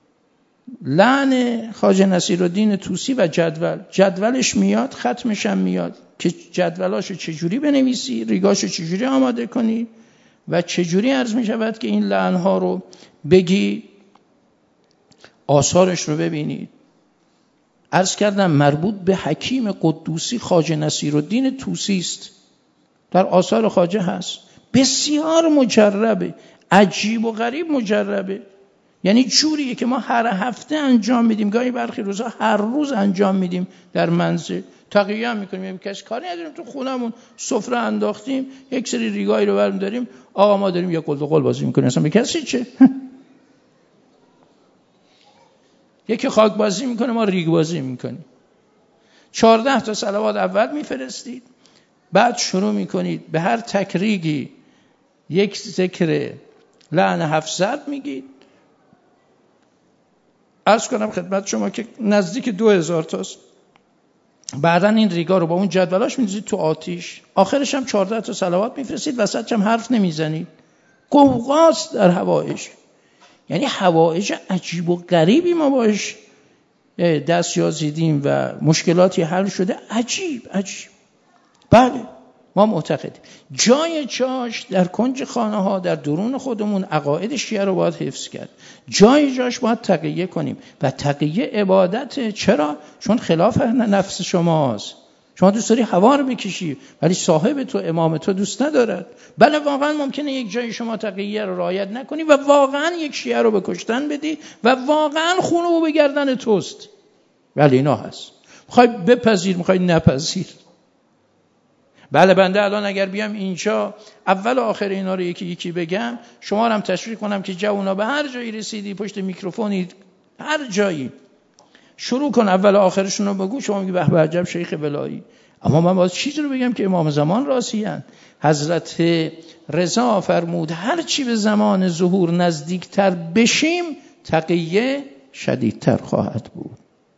لعن خواجه نصیرالدین طوسی و جدول، جدولش میاد، ختمش هم میاد که جدولاشو چجوری بنویسی، ریگاشو چجوری آماده کنی و چجوری عرض میشود که این لعنها رو بگی، آثارش رو ببینید. عرض کردم مربوط به حکیم قدوسی خواجه نصیرالدین طوسی است، در آثار خواجه هست، بسیار مجربه، عجیب و غریب مجربه. یعنی جوریه که ما هر هفته انجام میدیم، گاهی برخی روزا هر روز انجام میدیم در منزل، تقیه هم میکنیم. یعنی کسی کاری نداریم، تو خونمون سفره انداختیم، یک سری ریگایی رو برمی داریم، آقا ما داریم یه قل و قل بازی میکنیم، اصلا به کسی چه؟ یکی خاک بازی میکنه، ما ریگ بازی میکنیم. چهارده تا صلوات اول میفرستید، بعد شروع میکنید به هر تکریگی یک ذکر لعن هفت ضرب میگید. عرض کنم خدمت شما که نزدیک دو هزار تاست. بعدا این ریگا رو با اون جدولاش می‌ریزید تو آتیش، آخرش هم چهارده تا صلوات میفرستید، وسطش هم حرف نمیزنید. قوقاست در حوائج. یعنی حوائج عجیب و غریبی ما باش دست یازیدیم و مشکلاتی حل شده، عجیب عجیب. بله ما معتقدیم جای جاش در کنج خانه ها، در درون خودمون عقاید شیعه رو باید حفظ کرد، جای جاش باید تقیه کنیم. و تقیه عبادت. چرا؟ چون خلاف نفس شماست. شما دوست داری هوا رو بکشی، ولی صاحب تو، امام تو دوست ندارد. بله واقعا ممکنه یک جای شما تقیه رو رعایت نکنی و واقعا یک شیعه رو به کشتن بدی و واقعا خون او به گردن توست. ولی اینا هست، میخوای بپذیر میخوای نپذیر. بله بنده الان اگر بیام اینجا اول و آخر اینا رو یکی یکی بگم، شما رو هم تشویق کنم که جوونا به هر جایی رسیدی پشت میکروفونی، هر جایی شروع کن اول و آخرشون رو بگو، شما میگی به به عجب شیخ ولایی. اما من باید چیزی رو بگم که امام زمان راسیان. حضرت رضا فرمود هر چی به زمان ظهور نزدیکتر بشیم تقیه شدیدتر خواهد بود.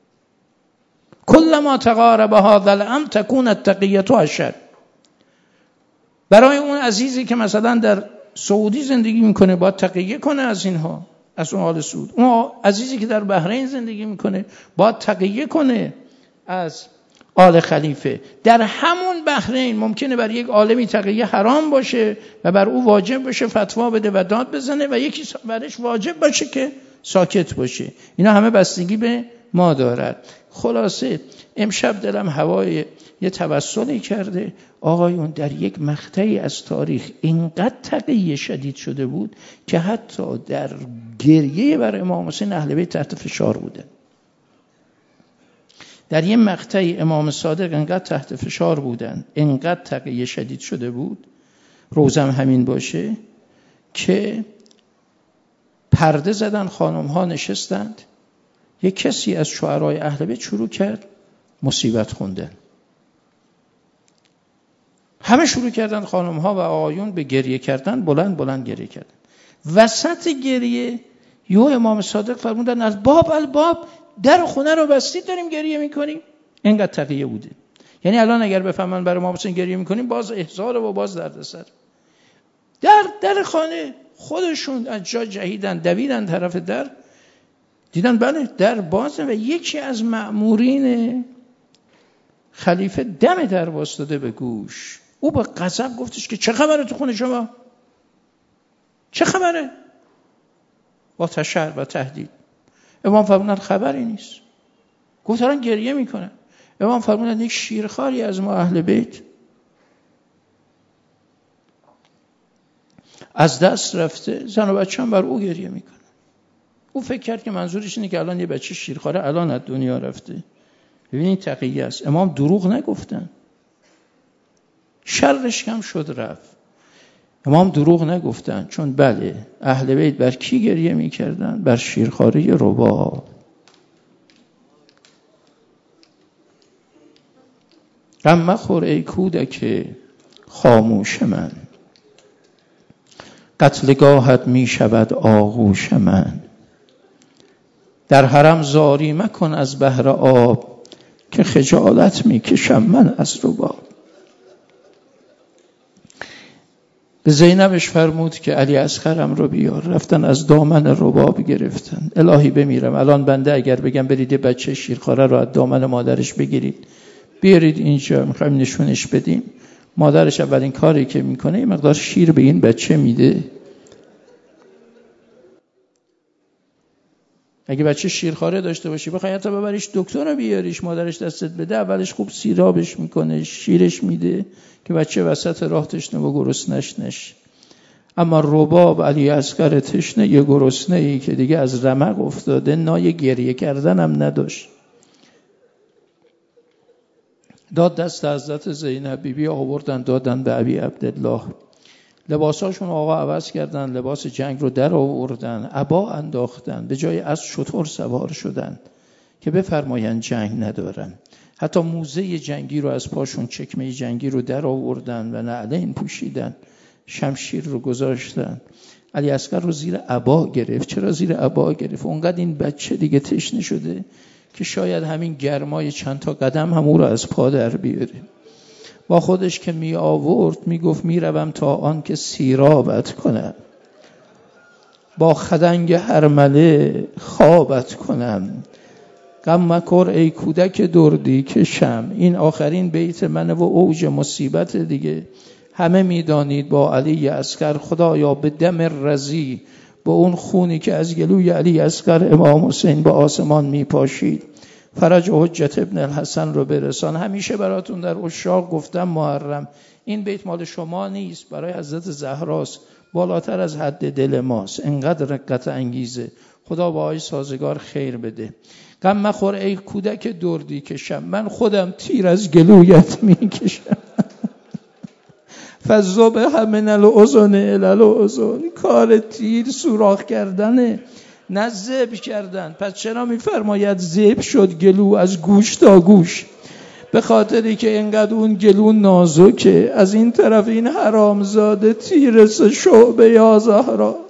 کلما تقارب هذا الامر تكون التقیه اشد. برای اون عزیزی که مثلا در سعودی زندگی میکنه باید تقیه کنه از اینها، از اون آل سعود. اون عزیزی که در بحرین زندگی میکنه باید تقیه کنه از آل خلیفه. در همون بحرین ممکنه بر یک عالمی تقیه حرام باشه و بر او واجب باشه فتوا بده و داد بزنه و یکی برش واجب باشه که ساکت باشه. اینا همه بستگی به ما دارد. خلاصه امشب دلم هوای یه توسلی کرده. آقایون در یک مقطعی از تاریخ اینقدر تقیه شدید شده بود که حتی در گریه بر امام حسین اهل بیت تحت فشار بودن. در یک مقطعی امام صادق اینقدر تحت فشار بودن، اینقدر تقیه شدید شده بود، روزم همین باشه، که پرده زدن، خانم ها نشستند، یک کسی از شعرای اهل بیت شروع کرد مصیبت خوندن. همه شروع کردن خانم ها و آقایون به گریه کردن، بلند بلند گریه کردن. وسط گریه یو امام صادق فرمودن از باب الباب، در خونه رو بستید داریم گریه میکنیم. اینقدر تقیه بوده. یعنی الان اگر بفهمن برای امام حسین گریه میکنیم باز احزار و باز دردسر. در در خانه خودشون از جا جهیدن، دویدن طرف در، دیدن بله در بازه و یکی از مأمورین خلیفه دم در واسطاده به گوش. او با غضب گفتش که چه خبره تو خونه شما؟ چه خبره؟ با تشر و تهدید. امام فرمودن خبری نیست. گفت دارن گریه میکنن. امام فرمودن یک شیرخواری از ما اهل بیت از دست رفته، زن و بچه هم بر او گریه میکنن. او فکر کرد که منظورش اینه که الان یه بچه شیرخواره الان از دنیا رفته. ببینید تقیه است. امام دروغ نگفتن، شرش کم شد رفت. امام دروغ نگفتن، چون بله اهل بیت بر کی گریه میکردن؟ بر شیرخواره رباب. غم مخور ای کودک خاموش من، قتلگاهت میشود آغوش من. در حرم زاری مکن از بحر آب، که خجالت میکشم من از رباب. به زینبش فرمود که علی اصغرم رو بیار. رفتن از دامن رباب گرفتن. الهی بمیرم الان بنده اگر بگم برید یه بچه شیرخواره رو از دامن مادرش بگیرید بیارید اینجا میخوایم نشونش بدیم، مادرش اولین کاری که میکنه یه مقدار شیر به این بچه میده. اگه بچه شیرخواره داشته باشی بخوای حتی ببریش دکتر رو بیاریش، مادرش دستت بده، اولش خوب سیرابش میکنه، شیرش میده که بچه وسط راه تشنه و گرسنش نشه. اما رباب علی اصغر تشنه یه گرسنه ای که دیگه از رمق افتاده، نای گریه کردن هم نداشت، داد دست حضرت زینب بیبی آوردن دادن به ابی عبدالله. لباساشون آقا عوض کردن، لباس جنگ رو در آوردن، عبا انداختن، به جای از شتر سوار شدن که بفرمایند جنگ ندارن. حتی موزه جنگی رو از پاشون، چکمه جنگی رو در آوردن و نعلین پوشیدن، شمشیر رو گذاشتن. علی اصغر رو زیر عبا گرفت. چرا زیر عبا گرفت؟ اونقدر این بچه دیگه تشنه شده که شاید همین گرمای چند تا قدم هم او رو از پا در بیاره. با خودش که می آورد می گفت می روم تا آن که سیرابت کنم، با خدنگ هرمله خوابت کنم، غم مکر ای کودک دردی کشم. این آخرین بیت منه و اوج مصیبت دیگه. همه می دانید با علی اصغر خدایا به دم رضی، با اون خونی که از گلوی علی اصغر امام حسین به آسمان می پاشید، فرج حجت ابن الحسن رو برسان. همیشه براتون در عشاق گفتم محرم این بیت مال شما نیست، برای حضرت زهراست، بالاتر از حد دل ماست، انقدر رقت انگیزه. خدا با آی سازگار خیر بده. غم مخور ای کودک دردی کشم، من خودم تیر از گلویت می کشم. فذوب همن الاذن الی الاذن، کار تیر سوراخ کردنه نه ذبح کردن. پس چرا میفرماید ذبح شد گلو از گوش تا گوش؟ به خاطری که اینقدر اون گلو نازکه، از این طرف این حرامزاده تیر سه شعبه یا زهرا